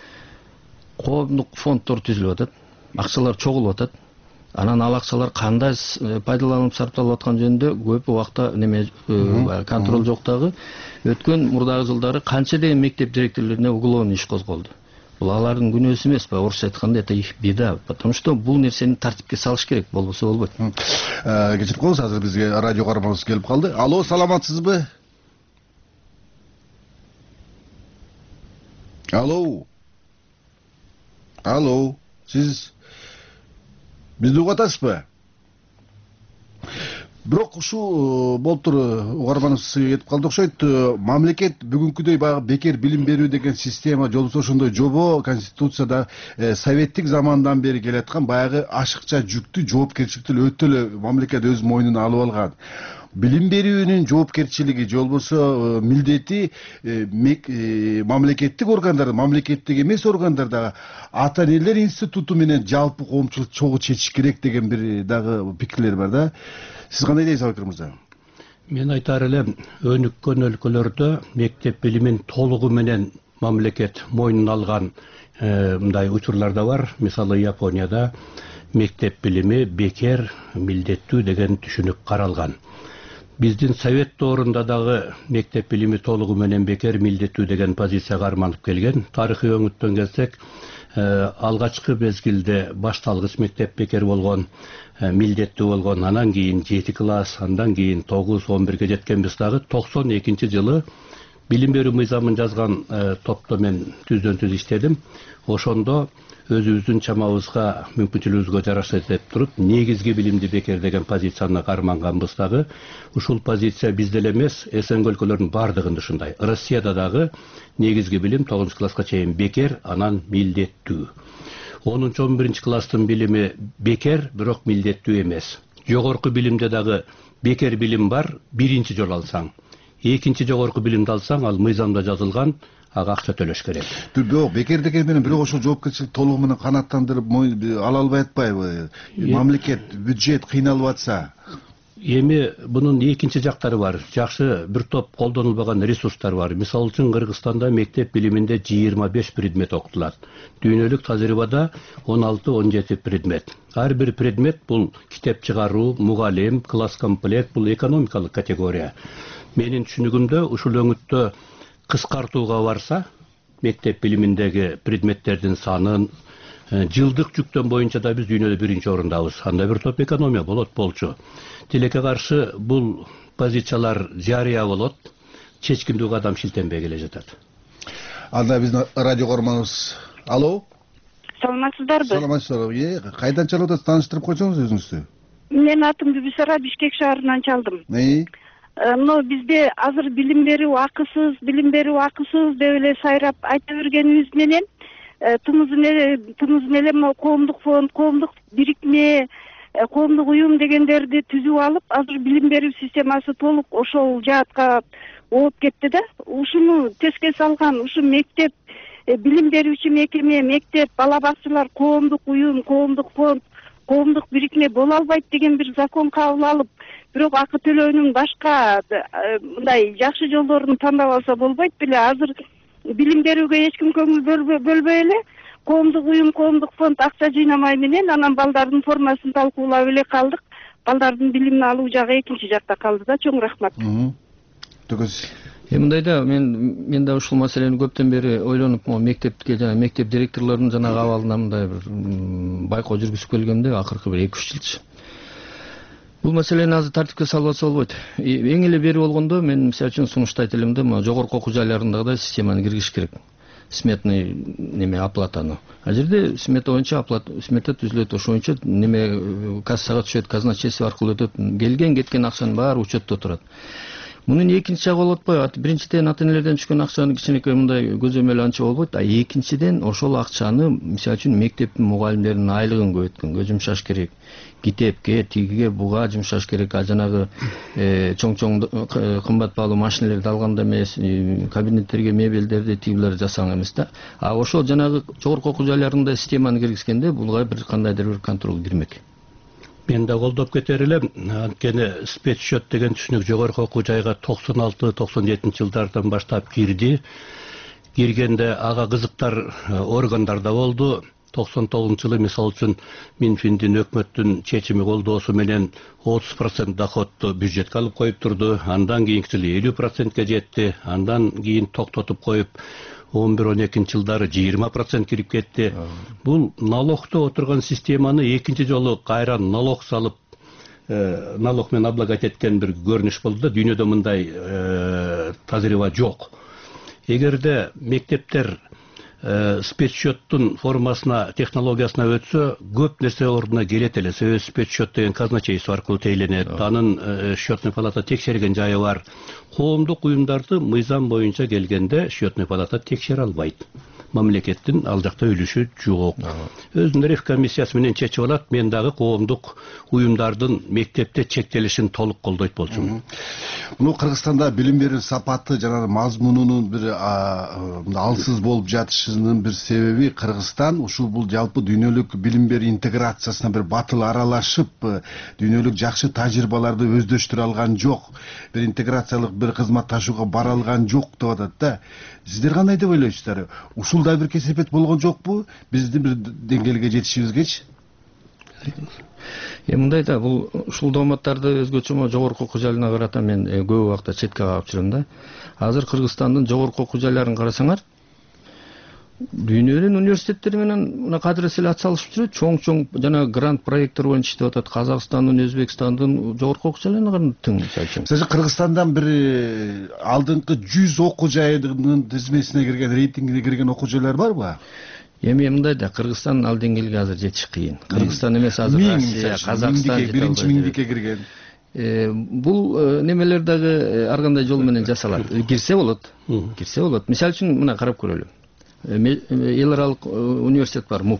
коомдук фонддор түзүлүп атат, акчалар чогулуп атат. Анан ал акчалар кандай пайдаланылып сарпталып аткан жөнүндө көп убакта неме контроль жок дагы. Өткөн мурдагы жылдары канча деген мектеп директорлоруна уголовный иш козголду. Бул алардын күнөөсү эмес, орусча айтканда это их беда, потому что бул нерсени тартипке салыш керек, болбосо болбойт. Кечирип коюңуз, азыр бизге радио каарманыбыз келип калды. Алло, саламатсызбы? Алло, сиз бизди угуп атасызбы? Бирок ушул болуптур, угарманыбыз сизге кетип калды окшойт. Мамлекет бүгүнкүдөй баягы бекер билим берүү деген система, же болбосо ошондой жобо Конституцияда советтик замандан бери келаткан баягы ашыкча жүктү, жоопкерчиликти өтө эле мамлекет өз мойнуна алып алган. Билим берүүнүн жоопкерчилиги же болбосо милдети мамлекеттик органдар, мамлекеттик эмес органдарда ата энелер институту менен жалпы коомчулук чогуу чечиш керек деген бир дагы пикирлер бар да. Сиз кандай дейсиз, Абакир мырза? Мен айтар элем, өнүккөн өлкөлөрдө мектеп билимин толугу менен мамлекет мойнуна алган мындай учурлар да бар. Мисалы Японияда мектеп билими бекер, милдеттүү деген түшүнүк каралган. Биздин совет доорунда дагы мектеп билими толугу менен бекер, милдеттүү деген позиция карманып келген. Тарыхый өңүттөн келсек, алгачкы мезгилде башталгыч мектеп бекер болгон, милдеттүү болгон, анан кийин 7 класс, андан кийин 9-11ге жеткенбиз дагы 92-жылы билим берүү мыйзамын жазган топто мен түздөн-түз иштедим. Ошондо өзүбүздүн чамабызга, мүмкүнчүлүгүбүзгө жараша деп туруп, негизги билимди бекер деген позицияны карманганбыз дагы. Ушул позиция бизде эле эмес, СНГ өлкөлөрүнүн бардыгында ушундай. Россияда дагы негизги билим 9-класска чейин бекер, анан милдеттүү. 10-11 класстын билими бекер, бирок милдеттүү эмес. Жогорку билимде дагы бекер билим бар, биринчи жолу алсаң. Экинчи жогорку билимди алсаң, ал мыйзамда жазылган, ага акча төлөш керек. Бирок бекер деген менен бирок ошол жоопкерчилик толугу менен канааттандырып ала албай атпайбы? Мамлекет, бюджет кыйналып атса. Эми бунун экинчи жактары бар. Жакшы бир топ колдонулбаган ресурстар бар. Мисалы үчүн Кыргызстанда мектеп билиминде 25 предмет окутулат. Дүйнөлүк тажрыйбада 16-17 предмет. Ар бир предмет бул китеп чыгаруу, мугалим, класс комплект, бул экономикалык категория. Менин түшүнүгүмдө ушул өңүттө кыскартууга барса, мектеп билиминдеги предметтердин санын жылдык жүктөн боюнча да биз дүйнөдө биринчи орундабыз. Анда бир топ экономия болчу. Тилекке каршы бул позициялар жарыя болот, чечкиндүү кадам шилтенбей келе жатат. Анда биздин радио көрмөбүз. Алло. Саламатсыздарбы? Саламатсыздарбы. Кайдан чалып атасыз, тааныштырып койсоңуз өзүңүздү. Менин атым Бүбүсара, Бишкек шаарынан чалдым. Бизде азыр билим берүү акысыз деп эле сайрап айта бергенибиз менен тымызын эле могу коомдук фонд, коомдук бирикме, коомдук уюм дегендерди түзүп алып, азыр билим берүү системасы толук ошол жаатка ооп кетти да. Ушуну теске салган, ушу мектеп, билим берүүчү мекеме, мектеп, бала бакчалар, коомдук уюм, коомдук фонд, коомдук бирикме боло албайт деген бир закон кабыл алып, бирок акы төлөөнүн башка мындай жакшы жолдорун тандап алса болбойт беле. Азыр билим берүүгө эч ким көңүл бөлбөй эле коомдук уюм, коомдук фонд акча жыйнамай менен анан балдардын формасын талкуулап эле калдык. Балдардын билимин алуу жагы экинчи жакта калды да. Чоң рахмат. Мындай да, мен да ушул маселени көптөн бери ойлонуп, мектепке жана мектеп директорлорунун жанагы абалына мындай бир байкоо жүргүзүп келгемде акыркы бир 2-3 жылчы. Бул маселени азыр тартипке салып атса болбойт. Эң эле бери болгондо мен мисалы үчүн сунуштайт элем да, жогорку окуу жайларындагы системаны киргизиш керек. Сметный оплатаны. А жерде смета боюнча смета түзүлөт, ошо боюнча кассага түшөт, казначейство аркылуу өтөт, келген кеткен акчанын баары учетто турат. Мунун экинчи жагы болуп атпайбы? Биринчиден ата энелерден түшкөн акчаны кичинекей мындай көзөмөл анча болбойт, а экинчиден ошол акчаны мисалы үчүн мектептин мугалимдеринин айлыгын көбөйткөнгө жумшаш керек. Китепке, тигиге, буга жумшаш керек. А жанагы чоң кымбат баалуу машиналерди алганда эмес, кабинеттерге мебелдерди тигилер жасаң эмес да. А ошол жанагы жогорку окуу жайларында системаны киргизгенде булга бир кандайдыр бир контроль кирмек. Мен да колдоп кетер элем. Анткени спецсчет деген түшүнүк жогорку окуу жайга 96-97 жылдардан баштап кирди. Киргенде ага кызыктар органдарда болду. 99-жылы мисалы үчүн Минфиндин өкмөттүн чечими колдоосу менен 30% доходду бюджетке алып коюп турду. Андан кийинки жылы 50%ке жетти. Андан кийин токтотуп коюп 11-12 жылдары 20% кирип кетти. Бул налогто отурган системаны экинчи жолу кайра налог салып, налог менен облагать эткен бир көрүнүш болду да. Дүйнөдө мындай тажрыйба жок. Эгерде мектептер спецсчеттун формасына, технологиясына өтсө, көп нерсе ордуна келет эле. Себеби спецсчет деген казначейство аркылуу тейлөнөт. Анын счетный палата текшерген жайы бар. Коомдук уюмдарды мыйзам боюнча келгенде счетный палата текшере албайт. Мамлекеттин ал жакта үлүшү жок. Өзүнүн ревкомиссиясы менен чечип алат. Мен дагы коомдук уюмдардын мектепте чектелишин толук колдойт болчумун. Муну Кыргызстанда билим берүү сапаты жана мазмунунун бир алсыз болуп жатышынын бир себеби Кыргызстан ушул бул жалпы дүйнөлүк билим берүү интеграциясына бир батыл аралашып, дүйнөлүк жакшы тажрыйбаларды өздөштүрө алган жок. Бир интеграциялык бир кызматташууга бара алган жок деп атат да. Сиздер кандай деп ойлойсуздар? Ушул да бир кесепет болгон жокпу? Биздин бир деңгээлге жетишибизгечи? Мындай да, бул ушул дооматтарды өзгөчө жогорку окуу жайларына карата мен көп убакта четке кагып жүрөм да. Азыр Кыргызстандын жогорку окуу жайларын карасаңар, дүйнөнүн университеттери менен мына кадырес эле ат салышып жүрөт. Чоң жана грант проекттер боюнча иштеп атат. Казакстандын, Өзбекстандын жогорку окуу жайларына тең мисалы үчүн. Сиз Кыргызстандан бир алдыңкы 100 окуу жайынын тизмесине кирген, рейтингине кирген окуу жайлар барбы? Эми мындай да, Кыргызстан ал деңгээлге азыр жетиш кыйын. Кыргызстан эмес азыр Россия, Казакстан биринчи миңдикке кирген. Бул немелер дагы ар кандай жол менен жасалат. Кирсе болот. Мисалы үчүн мына карап көрөлү. Эл аралык университет бар, МУК.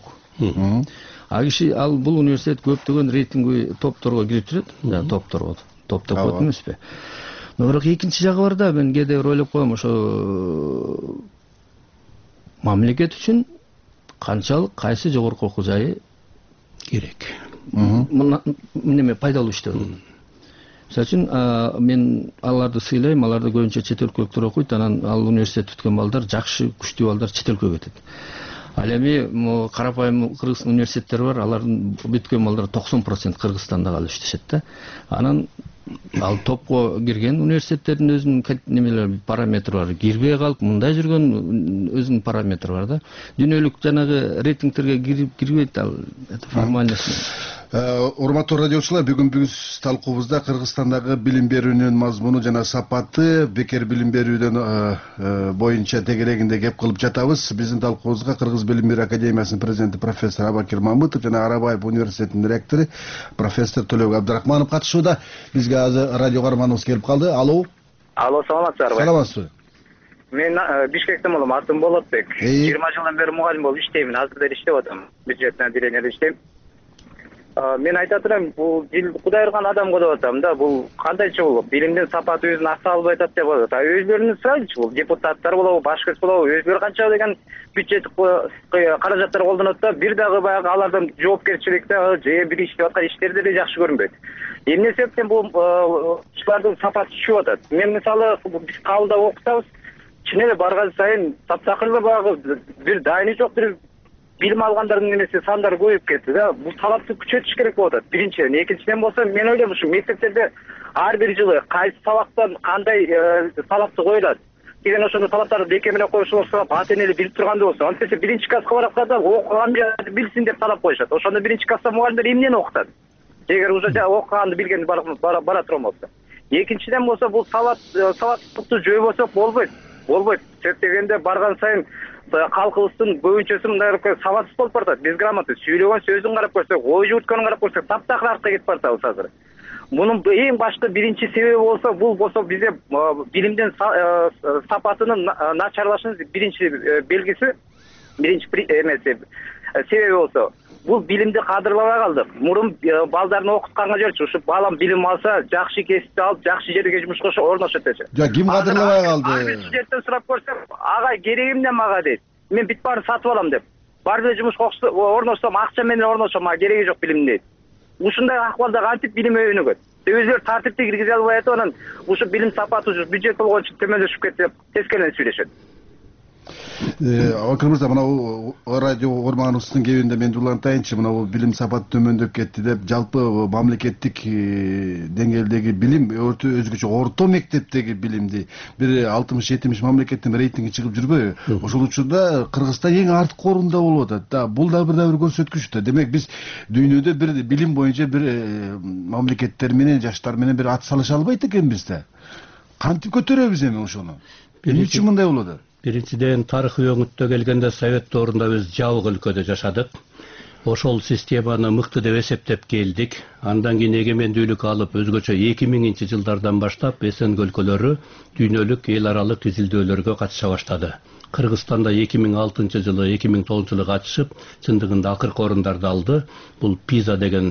Бул университет көптөгөн рейтингий топторго кирип жүрөт. Топ деп коет эмеспи? Бирок экинчи жагы бар да, мен кээде бир ойлоп коем, ошо мамлекет үчүн канчалык кайсы жогорку окуу жайы керек? Неме пайдалуу иштөө. Мисалы үчүн мен аларды сыйлайм, аларда көбүнчө чет өлкөлүктөр окуйт, анан ал университет бүткөн балдар, жакшы күчтүү балдар чет өлкөгө кетет. Ал эми могу карапайым кыргыз университеттери бар, алардын бүткөн балдар 90% Кыргызстанда калып иштешет да. Анан ал топко кирген университеттердин өзүнүн немелери параметри бар. Кирбей калып мындай жүргөн өзүнүн параметри бар да. Дүйнөлүк жанагы рейтингтерге кирбейт, ал это формальность. Урматтуу радиочулар, бүгүн биз талкуубузда Кыргызстандагы билим берүүнүн мазмуну жана сапаты, бекер билим берүүдөн боюнча тегерегинде кеп кылып жатабыз. Биздин талкуубузга Кыргыз билим берүү академиясынын президенти профессор Абакир Мамытов жана Арабаев университетинин ректору профессор Төлөбек Абдрахманов катышууда. Бизге азыр радио каарманыбыз келип калды. Алло. Алло, саламатсыздарбы? Саламатсызбы. Мен Бишкектен болом, атым Болотбек. 20 жылдан бери мугалим болуп иштейм, азыр деле иштеп атам. Бюджетный отделениеде иштейм. Мен айтып атырам, бул Кудай ырган адамга деп атам да, бул кандайча бул билимдин сапаты өзүн аса албай атат деп атат. Өзлөрүнүн сурайлычы, бул депутаттар болобу, башка болобу, өзлөрү канча деген бюджеттик каражаттар колдонот да, бир дагы баягы алардан жоопкерчилик дагы же бир иштеп аткан иштери деле жакшы көрүнбөйт. Эмне себептен бул ушулардын сапаты түшүп атат? Мен мисалы биз кабылда окутабыз, чын эле барган сайын таптакыр баягы бир дайыны жок, бир билим алгандардын немеси сандары көбөйүп кетти да. Бул талапты күчөтүш керек болуп атат. Биринчиден, экинчиден болсо мен ойлойм ушу мектептерде ар бир жылы кайсы сабактан кандай талапты коюлат деген ошондой талаптарды бекем менен коюшу болсо, ата энелер билип тургандай болсо, антесе биринчи класска баратканда окуган билсин деп талап коюшат. Ошондо биринчи класста мугалимдер эмнени окутат? Эгер уже окуганды билгенди бара турган болсо. Экинчиден болсо, бул сабаттыкты жойбосок болбойт. Себеп дегенде барган сайын калкыбыздын көбүнчөсү мындай сабатсыз болуп баратат. Биз грамота сүйлөгөн сөзүн карап көрсөк, ой жүгүрткөнүн карап көрсөк, таптакыр артка кетип баратабыз азыр. Мунун эң башкы биринчи себеби болсо бизде билимдин сапатынын начарлашынын биринчи белгиси, биринчи эмеси себеби болсо, бул билимди кадырлабай калдык. Мурун балдарын окутканга жиберчү, ушу балам билим алса, жакшы кесипти алып, жакшы жерге жумушка орношот дечи. Жок, ким кадырлабай калды? Студенттен сурап көрсөм, ага кереги эмне мага дейт. Мен бүт баарын сатып алам деп. Бар бир жумушка орношсом, акча менен орношом, мага кереги жок билим дейт. Ушундай акыбалда кантип билим өнүгөт? Өзүлөр тартипти киргизе албай атып, анан ушу билим сапаты ушу бюджет болгон үчүн төмөндөшүп кетти деп тескелен сүйлөшөт. Абакир мырза, мына радио каарманыбыздын кебинде мен улантайынчы, мына билим сапаты төмөндөп кетти деп, жалпы мамлекеттик деңгээлдеги билим, өзгөчө орто мектептеги билимди бир 60-70 мамлекеттин рейтинги чыгып жүрбөйбү? Ошол учурда Кыргызстан эң арткы орунда болуп атат да. Бул да бир көрсөткүч да. Демек биз дүйнөдө бир билим боюнча бир мамлекеттер менен, жаштар менен бир ат салыша албайт экенбиз да. Кантип көтөрөбүз эми ошону? Эмне үчүн мындай болуп атат? Биринчиден, тарыхый өңүттө келгенде Совет доорунда биз жабык өлкөдө жашадык. Ошол системаны мыкты деп эсептеп келдик. Андан кийин эгемендүүлүк алып, өзгөчө 2000-жылдардан баштап СНГ өлкөлөрү дүйнөлүк эл аралык изилдөөлөргө катыша баштады. Кыргызстанда 2006-жылы, 2009-жылы катышып, чындыгында акыркы орундарды алды. Бул ПИЗа деген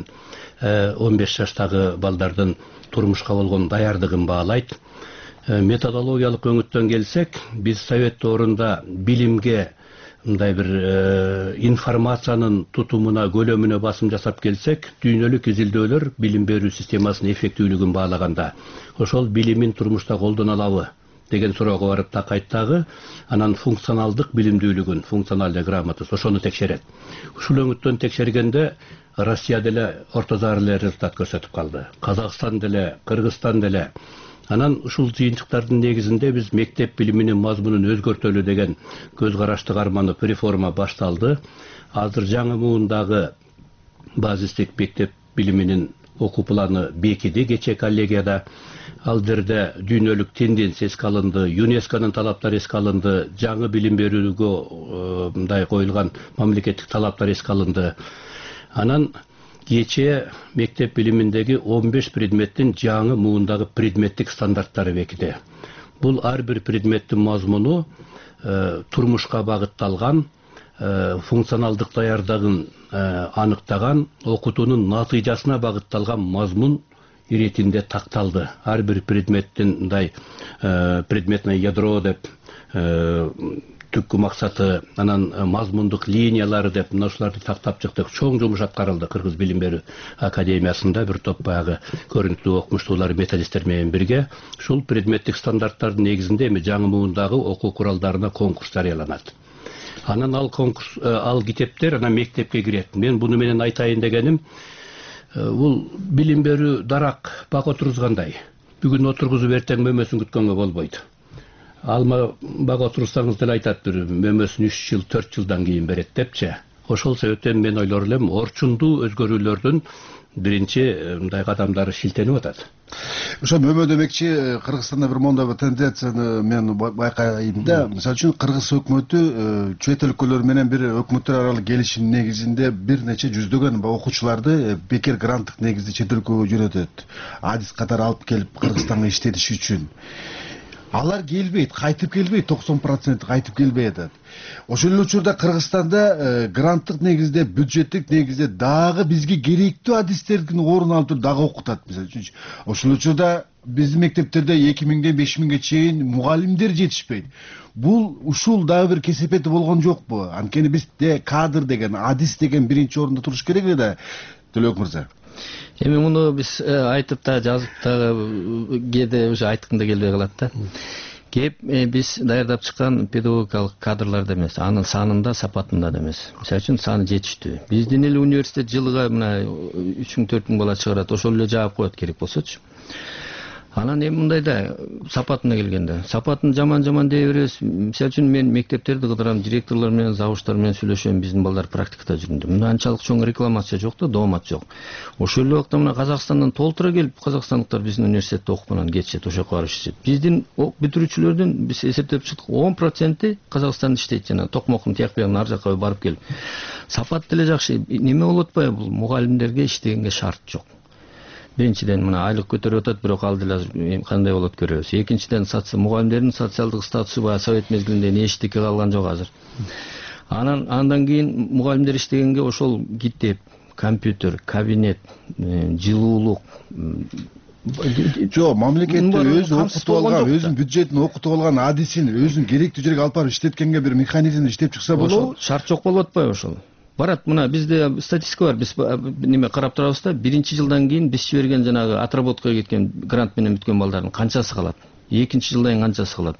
15 жаштагы балдардын турмушка болгон даярдыгын баалайт. Методологиялык өңүттөн келсек, биз Совет доорунда билимге мындай бир информациянын тутумуна, көлөмүнө басым жасап келсек, дүйнөлүк изилдөөлөр билим берүү системасынын эффективдүүлүгүн баалаганда, ошол билимин турмушта колдоно алабы деген суроого барып такайт дагы, анан функционалдык билимдүүлүгүн, функциональная грамотность, ошону текшерет. Ушул өңүттөн текшергенде Россия деле орто зар эле результат көрсөтүп калды. Казакстан деле, Кыргызстан деле. Анан ушул жыйынтыктардын негизинде биз мектеп билиминин мазмунун өзгөртөлү деген көз карашты карманып реформа башталды. Азыр жаңы муундагы базистик мектеп билиминин окуу планы бекиди кечээ коллегияда. Ал жерде дүйнөлүк тенденция эске алынды, ЮНЕСКОнун талаптары эске алынды, жаңы билим берүүгө мындай коюлган мамлекеттик талаптар эске алынды. Анан кечээ мектеп билиминдеги 15 предметтин жаңы муундагы предметтик стандарттары бекиди. Бул ар бир предметтин мазмуну турмушка багытталган, функционалдык даярдыгын аныктаган, окутуунун натыйжасына багытталган мазмун иретинде такталды. Ар бир предметтин мындай предметное ядро деп түпкү максаты анан мазмундук линиялары деп мына ушуларды тактап чыктык. Чоң жумуш аткарылды Кыргыз билим берүү академиясында. Бир топ баягы көрүнүктүү окумуштуулар, методисттер менен бирге ушул предметтик стандарттардын негизинде эми жаңы муундагы окуу куралдарына конкурс жарыяланат. Анан ал китептер анан мектепке кирет. Мен буну менен айтайын дегеним, бул билим берүү дарак бак отургузгандай. Бүгүн отургузуп эртең мөмөсүн күткөнгө болбойт. Алма бак отурсаңыз деле айтат бир мөмөсүн 3 жыл, 4 жылдан кийин берет депчи. Ошол себептен мен ойлор элем, орчундуу өзгөрүүлөрдүн биринчи мындай кадамдары шилтенип атат. Ошо мөмө демекчи, Кыргызстанда бир мондай тенденцияны мен байкайм да. Мисалы үчүн Кыргыз өкмөтү чет өлкөлөр менен бир өкмөттөр аралык келишим негизинде бир нече жүздөгөн окуучуларды бекер гранттык негизде чет өлкөгө жөнөтөт. Адис катары алып келип Кыргызстанга иштетиш үчүн. Алар келбейт, кайтып келбейт, 90% кайтып келбей атат. Ошол эле учурда Кыргызстанда гранттык негизде, бюджеттик негизде дагы бизге керектүү адистердин орун алып туруп дагы окутат. Мисалы үчүн ошол учурда биздин мектептерде 2000ден 5000ге чейин мугалимдер жетишпейт. Бул ушул дагы бир кесепети болгон жокпу? Анткени бизде кадр деген, адис деген биринчи орунда туруш керек эле, Төлөбек мырза. Эми муну биз айтып да жазып да кээде уже айткым да келбей калат да. Кеп биз даярдап чыккан педагогикалык кадрларда эмес, анын санында, сапатында да эмес. Мисалы үчүн саны жетиштүү. Биздин эле университет жылга мына 3000-4000 бала чыгарат, ошол эле жаап коет керек болсочу. Анан эми мындай да сапатына келгенде, сапатын жаман дей беребиз. Мисалы үчүн мен мектептерди кыдырам, директорлор менен, завуштар менен сүйлөшөм, биздин балдар практикада жүрүндө. Мына анчалык чоң рекламация жок да, доомат жок. Ошол эле убакта мына Казакстандан толтура келип, казакстандыктар биздин университетте окуп анан кетишет, ошол жака барып иштешет. Биздин бүтүрүүчүлөрдүн биз эсептеп чыктык, 10% Казакстанда иштейт жана токмоктун тияк бuyагына ар жака барып келип. Сапат деле жакшы, неме болуп атпайбы? Бул мугалимдерге иштегенге шарт жок. Биринчиден мына айлык көтөрүп атат, бирок ал деле кандай болот көрөбүз. Экинчиден мугалимдердин социалдык статусу баягы совет мезгилинде эчтеке калган жок азыр. Андан кийин мугалимдер иштегенге ошол китеп, компьютер, кабинет, жылуулук. Жок, мамлекетте өзү окутуп алган, өзүнүн бюджетин окутуп алган, адисин өзүнүн керектүү жерге алып барып иштеткенге бир механизм иштеп чыкса болобу? Шарт жок болуп атпайбы ошол? Барат, мына бизде статистика бар, биз неме карап турабыз да, биринчи жылдан кийин биз жиберген жанагы отработкага кеткен грант менен бүткөн балдардын канчасы калат? Экинчи жылдан кийин канчасы калат?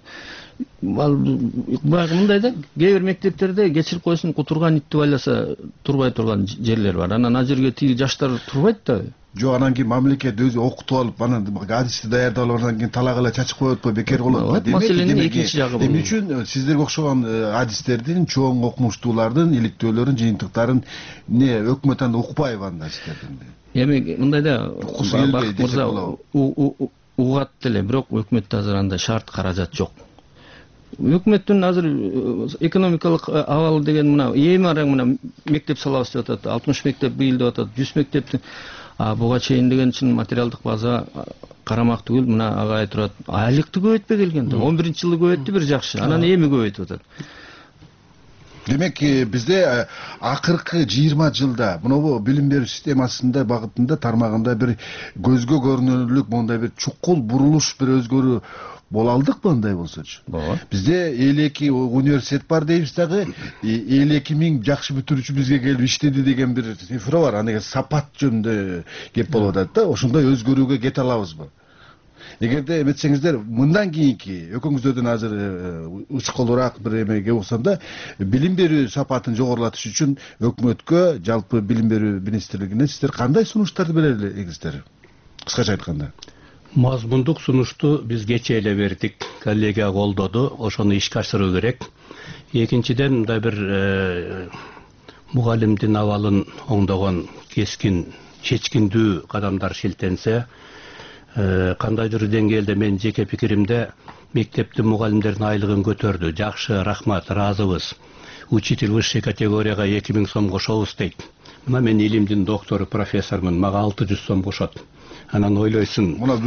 Баягы мындай да, кээ бир мектептерде кечирип койсун, кутурган итти байласа турбай турган жерлер бар. Анан ал жерге тиги жаштар турбайт да. Жок, анан кийин мамлекет өзү окутуп алып, анан адисти даярдап алып, анан кийин талак эле чачып коет атпайбы, бекер болот. Демек, маселенин экинчи жагы бул. Эмне үчүн сиздерге окшогон адистердин, чоң окумуштуулардын, иликтөөлөрүн, жыйынтыктарын өкмөт анда укпайбы анда адистердин? Эми мындай да, Бакыт мырза угат деле, бирок өкмөттө азыр андай шарт, каражат жок. Өкмөттүн азыр экономикалык абалы деген мына эми араң мына мектеп салабыз деп атат, 60 мектеп быйыл деп атат, 100 мектепти буга чейин деген чын материалдык база карамак түгүл, мына агай турат. Айлыкты көбөйтпөй келген да. 11-жылы көбөйттү бир жакшы. Анан эми көбөйтүп атат. Демек бизде акыркы 20 жылда мына билим берүү системасында багытында тармагында бир көзгө көрүнөрлүк мондай бир чукул бурулуш, бир өзгөрүү боло алдыкпы андай болсочу? Бизде 52 университет бар дейбиз дагы, 52 миң жакшы бүтүрүүчү бизге келип иштеди деген бир цифра бар. Аны сапат жөнүндө кеп болуп атат да. Ошондой өзгөрүүгө кете алабызбы? Эгерде эметсеңиздер, мындан кийинки экөөңүздөрдөн азыр учкулураак бир эмеге болсомда, билим берүү сапатын жогорулатыш үчүн өкмөткө, жалпы билим берүү министрлигине сиздер кандай сунуштарды берер элеңиздер? Кыскача айтканда. Мазмундук сунушту биз кечээ эле бердик, коллегия колдоду, ошону ишке ашыруу керек. Экинчиден, мындай бир мугалимдин абалын оңдогон кескин, чечкиндүү кадамдар шилтенсе, кандайдыр деңгээлде мен жеке пикиримде мектептин мугалимдердин айлыгын көтөрдү. Жакшы, рахмат, ыраазыбыз. Учитель высшей категорияга 2000 сом кошобуз дейт. Мына мен илимдин доктору, профессормун, мага 600 сом кошот. Анан ойлойсуң. Мына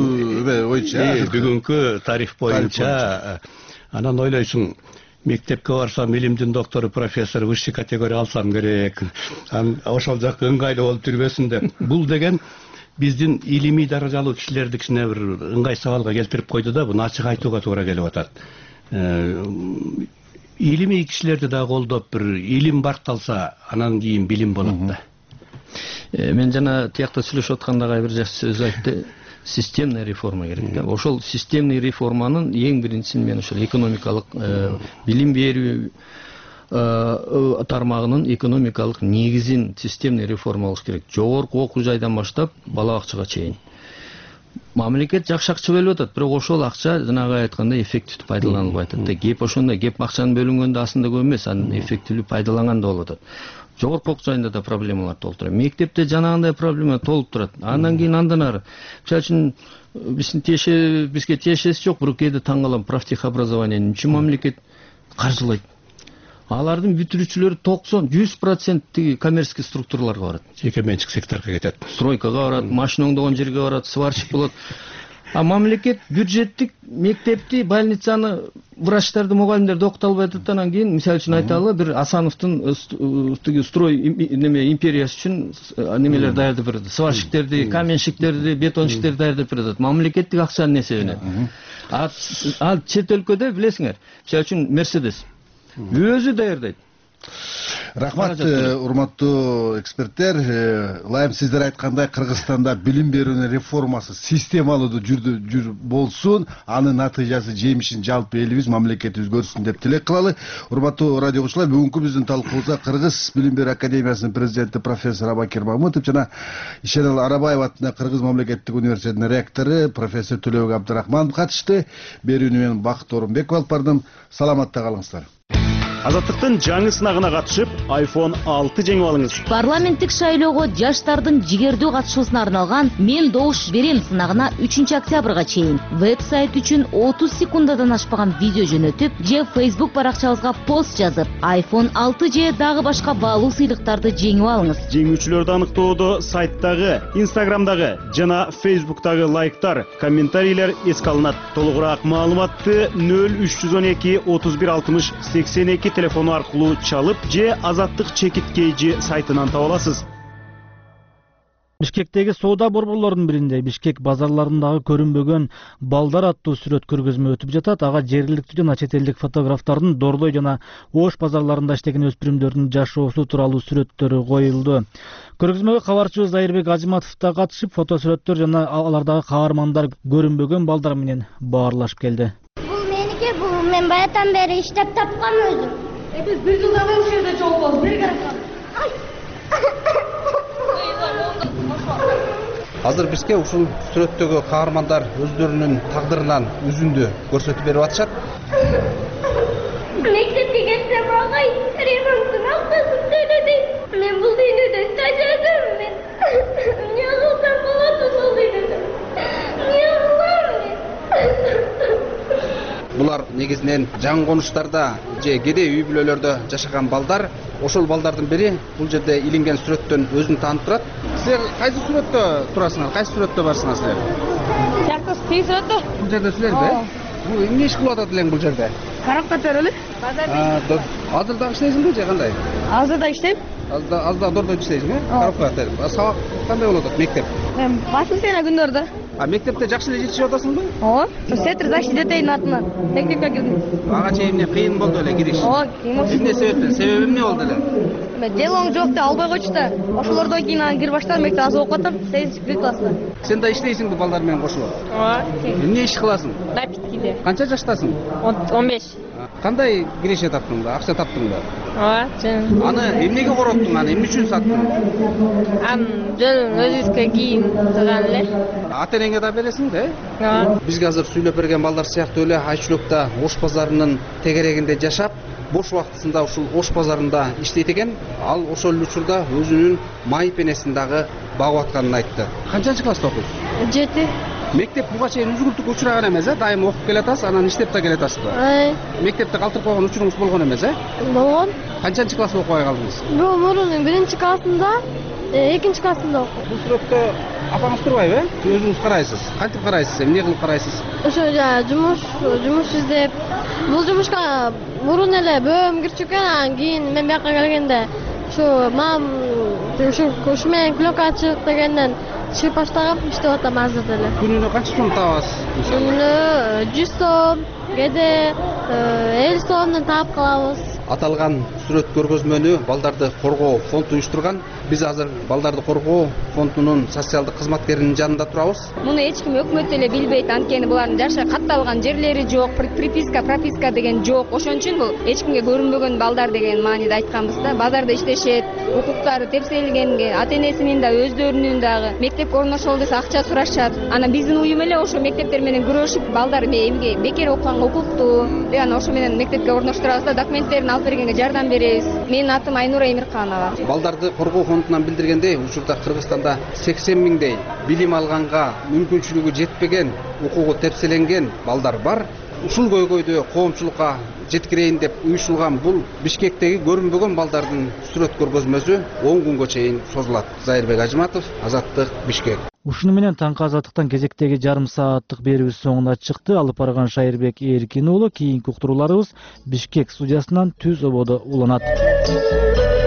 бүгүнкү тариф боюнча анан ойлойсуң, мектепке барсам илимдин доктору, профессор, высшей категория алсам керек. Ошол жак ыңгайлуу болуп жүрбөсүн деп. Бул деген биздин илимий даражалуу кишилерди кичине бир ыңгай сабалга келтирип койду да, буну ачык айтууга туура келип атат. илимий кишилерди да колдоп бир илим баркталса анан кийин билим болот да. Мен жана тиякта сүйлөшүп атканда бир жакшы сөз айтты. Системный реформа керек да. Ошол системный реформанын эң биринчисин мен ошол экономикалык билим берүү тармагынын экономикалык негизин системный реформалаш керек. Жогорку окуу жайдан баштап бала бакчага чейин. Мамлекет жакшы акча бөлүп атат, бирок ошол акча жанагы айткандай эффективдүү пайдаланылбай атат. Кеп ошондо кеп акчанын бөлүнгөндө аслында көп эмес, анын эффективдүү пайдаланганда болуп атат. Жогорку окуу жайында да проблемалар толуп турат. Мектепте жанагындай проблема толуп турат. Андан кийин андан ары. Мисалы үчүн бизге тиешеси жок, бирок кээде таң калам, профтехобразованиени үчүн мамлекет каржылайт. Алардын бүтүрүүчүлөрү 90-100% коммерческий структураларга барат. Жеке менчик секторго кетет. Стройкага барат, машина оңдогон жерге барат, сварщик болот. А мамлекет бюджеттик мектепти, больницаны, врачтарды, мугалимдерди окута албай атат. Анан кийин мисалы үчүн айталы, бир Асановдун строй империясы үчүн немелер даярдап берет. Сварщиктерди, каменщиктерди, бетонщиктерди даярдап берет. Мамлекеттик акчанын эсебине. Ал чет өлкөдө билесиңер, мисалы үчүн Мерседес өзү даярдайт. Рахмат, урматтуу эксперттер. Ылайым сиздер айткандай Кыргызстанда билим берүүнүн реформасы системалуу жүрүп болсун, анын натыйжасы жемишин жалпы элибиз, мамлекетибиз көрсүн деп тилек кылалы. Урматтуу радио угуучулар, бүгүнкү биздин талкуубузда Кыргыз билим берүү академиясынын президенти профессор Абакир Мамытов жана Ишенал Арабаева атындагы Кыргыз мамлекеттик университетинин ректору профессор Төлөбек Абдрахманов катышты. Берүүнү мен Бакыт Орунбеков алып бардым. Саламатта калыңыздар. Азаттыктын жаңы сынагына катышып, iPhone 6 жеңип алыңыз. Парламенттик шайлоого жаштардын жигердүү катышуусуна арналган «Мен добуш берем» сынагына 3 октябрга чейин веб-сайт үчүн 30 секундадан ашпаган видео жөнөтүп, же Facebook баракчабызга пост жазып, iPhone 6 же дагы башка баалуу сыйлыктарды жеңип алыңыз. Жеңүүчүлөрдү аныктоодо сайттагы, Instagramдагы жана Facebooktагы лайктар, комментарийлер эске алынат. Толугураак маалыматты 0312 31 60 82 телефону аркылуу чалып же Азаттык чекиткейжи сайтынан таба аласыз. Бишкектеги соода борборлорунун биринде Бишкек базарларындагы көрүнбөгөн балдар аттуу сүрөт көргөзмө өтүп жатат. Ага жергиликтүү жана чет элдик фотографтардын Дордой жана Ош базарларында иштеген өспүрүмдөрдүн жашоосу тууралуу сүрөттөрү коюлду. Көргөзмөгө кабарчыбыз Айырбек Ажыматов да катышып, фотосүрөттөр жана алардагы каармандар көрүнбөгөн балдар менен баарлашып келди. Бул меники, бул мен баятан бери иштеп тапкан өзүм. Биз бир жылдан бери ушул жерде жолугубуз. Бери карасаң. Азыр бизге ушул сүрөттөгү каармандар өздөрүнүн тагдырынан үзүндү көрсөтүп берип атышат. Мектепке кетсем агай, ремонттун акчасын төлөдү. Мен бул дүйнөдө жашадым мен. Эмне кылсам болот ушул дүйнөдө? Эмне кылам мен? Булар негизинен жаңы конуштарда же кедей үй бүлөлөрдө жашаган балдар. Ошол балдардын бири бул жерде илинген сүрөттөн өзүн таанып турат. Силер кайсы сүрөттө турасыңар? Кайсы сүрөттө барсыңар силер? Жакты сүрөттө. Бул жерде силерби? Бул эмне иш кылып атат элең бул жерде? Карап кетели. Азыр дагы иштейсиңби же кандай? Азыр да иштейм. Азыр да Дордойдо иштейсиң, э? Карап кетели. Сабак кандай болуп атат мектеп? Воскресенье күндөрдө. А мектепте жакшы эле жетишип атасыңбы? Ооба. Сетр защита детейдин атынан мектепке кирдим. Ага чейин эмне кыйын болду эле кириш? Ооба, кыйын болду. Эмне себептен? Себеби эмне болду эле? Делоң жок деп албай койчу да. Ошолордон кийин анан кирип баштадым, мектеп аз окуп атам, 8 класста. Сен да иштейсиңби балдар менен кошулуп? Ооба. Эмне иш кыласың? Напиткиде. Канча жаштасың? 15. Кандай киреше таптың да? Акча таптың да? Ооба, жөн. Аны эмнеге короттуң? Аны эмне үчүн саттың? Жөн өзүбүзгө кийим тыган эле. Ата энеңе да бересиң да? Ооба. Бизге азыр сүйлөп берген балдар сыяктуу эле Айчүлөктө Ош базарынын тегерегинде жашап, бош убактысында ушул Ош базарында иштейт экен. Ал ошол учурда өзүнүн май пенесин дагы багып атканын айтты. Канчанчы класста окуйсуз? 7. Мектеп буга чейин үзгүлтүккө учураган эмес, э? Дайым окуп келатасыз, анан иштеп да келатасызбы? Мектепте калтырып койгон учуруңуз болгон эмес, э? Болгон. Канчанчы класста окубай калдыңыз? Бул мурун 1-чи классында, 2-чи классында окудум. Бул сүрөттө апаңыз турбайбы, э? Өзүңүз карайсыз. Кантип карайсыз? Эмне кылып карайсыз? Ошо жумуш издеп. Бул жумушка мурун эле бөөм кирчү экен, анан кийин мен бияка келгенде ушу ушу менен клёка чыгып дегенден чыгып баштагам, иштеп атам азыр деле. Күнүнө канча сом табасыз? Күнүнө 100 сом, кээде эл соомдон таап калабыз. Аталган сүрөт көргөзмөнү Балдарды коргоо фонду уюштурган. Биз азыр Балдарды коргоо фондунун социалдык кызматкеринин жанында турабыз. Муну эч ким өкмөт эле билбейт, анткени булардын жашы катталган жерлери жок, прописка деген жок. Ошон үчүн бул эч кимге көрүнбөгөн балдар деген мааниде айтканбыз да. Базарда иштешет, укуктары тепселгенге, ата-энесинин да өздөрүнүн дагы мектепке орношолу десе акча сурашат. Анан биздин уюм эле ошо мектептер менен күрөшүп, балдар эмге бекер окуганга укуктуу, анан ошо менен мектепке орноштурабыз да, документтерин алып бергенге жардам беребиз. Менин атым Айнура Эмирканова. Балдарды коргоо фондунан билдиргендей, учурда Кыргызстанда 80 миңдей билим алганга мүмкүнчүлүгү жетпеген, укугу тепселенген балдар бар. Ушул көйгөйдү коомчулукка жеткирейин деп уюшулган бул Бишкектеги көрүнбөгөн балдардын сүрөт көргөзмөсү 10 күнгө чейин созулат. Зайырбек Ажыматов, Азаттык, Бишкек. Ушуну менен таңкы азаттыктан кезектеги жарым сааттык берүүбүз соңуна чыкты. Алып барган Шайырбек Эркин уулу. Кийинки уктурууларыбыз Бишкек студиясынан түз ободо уланат.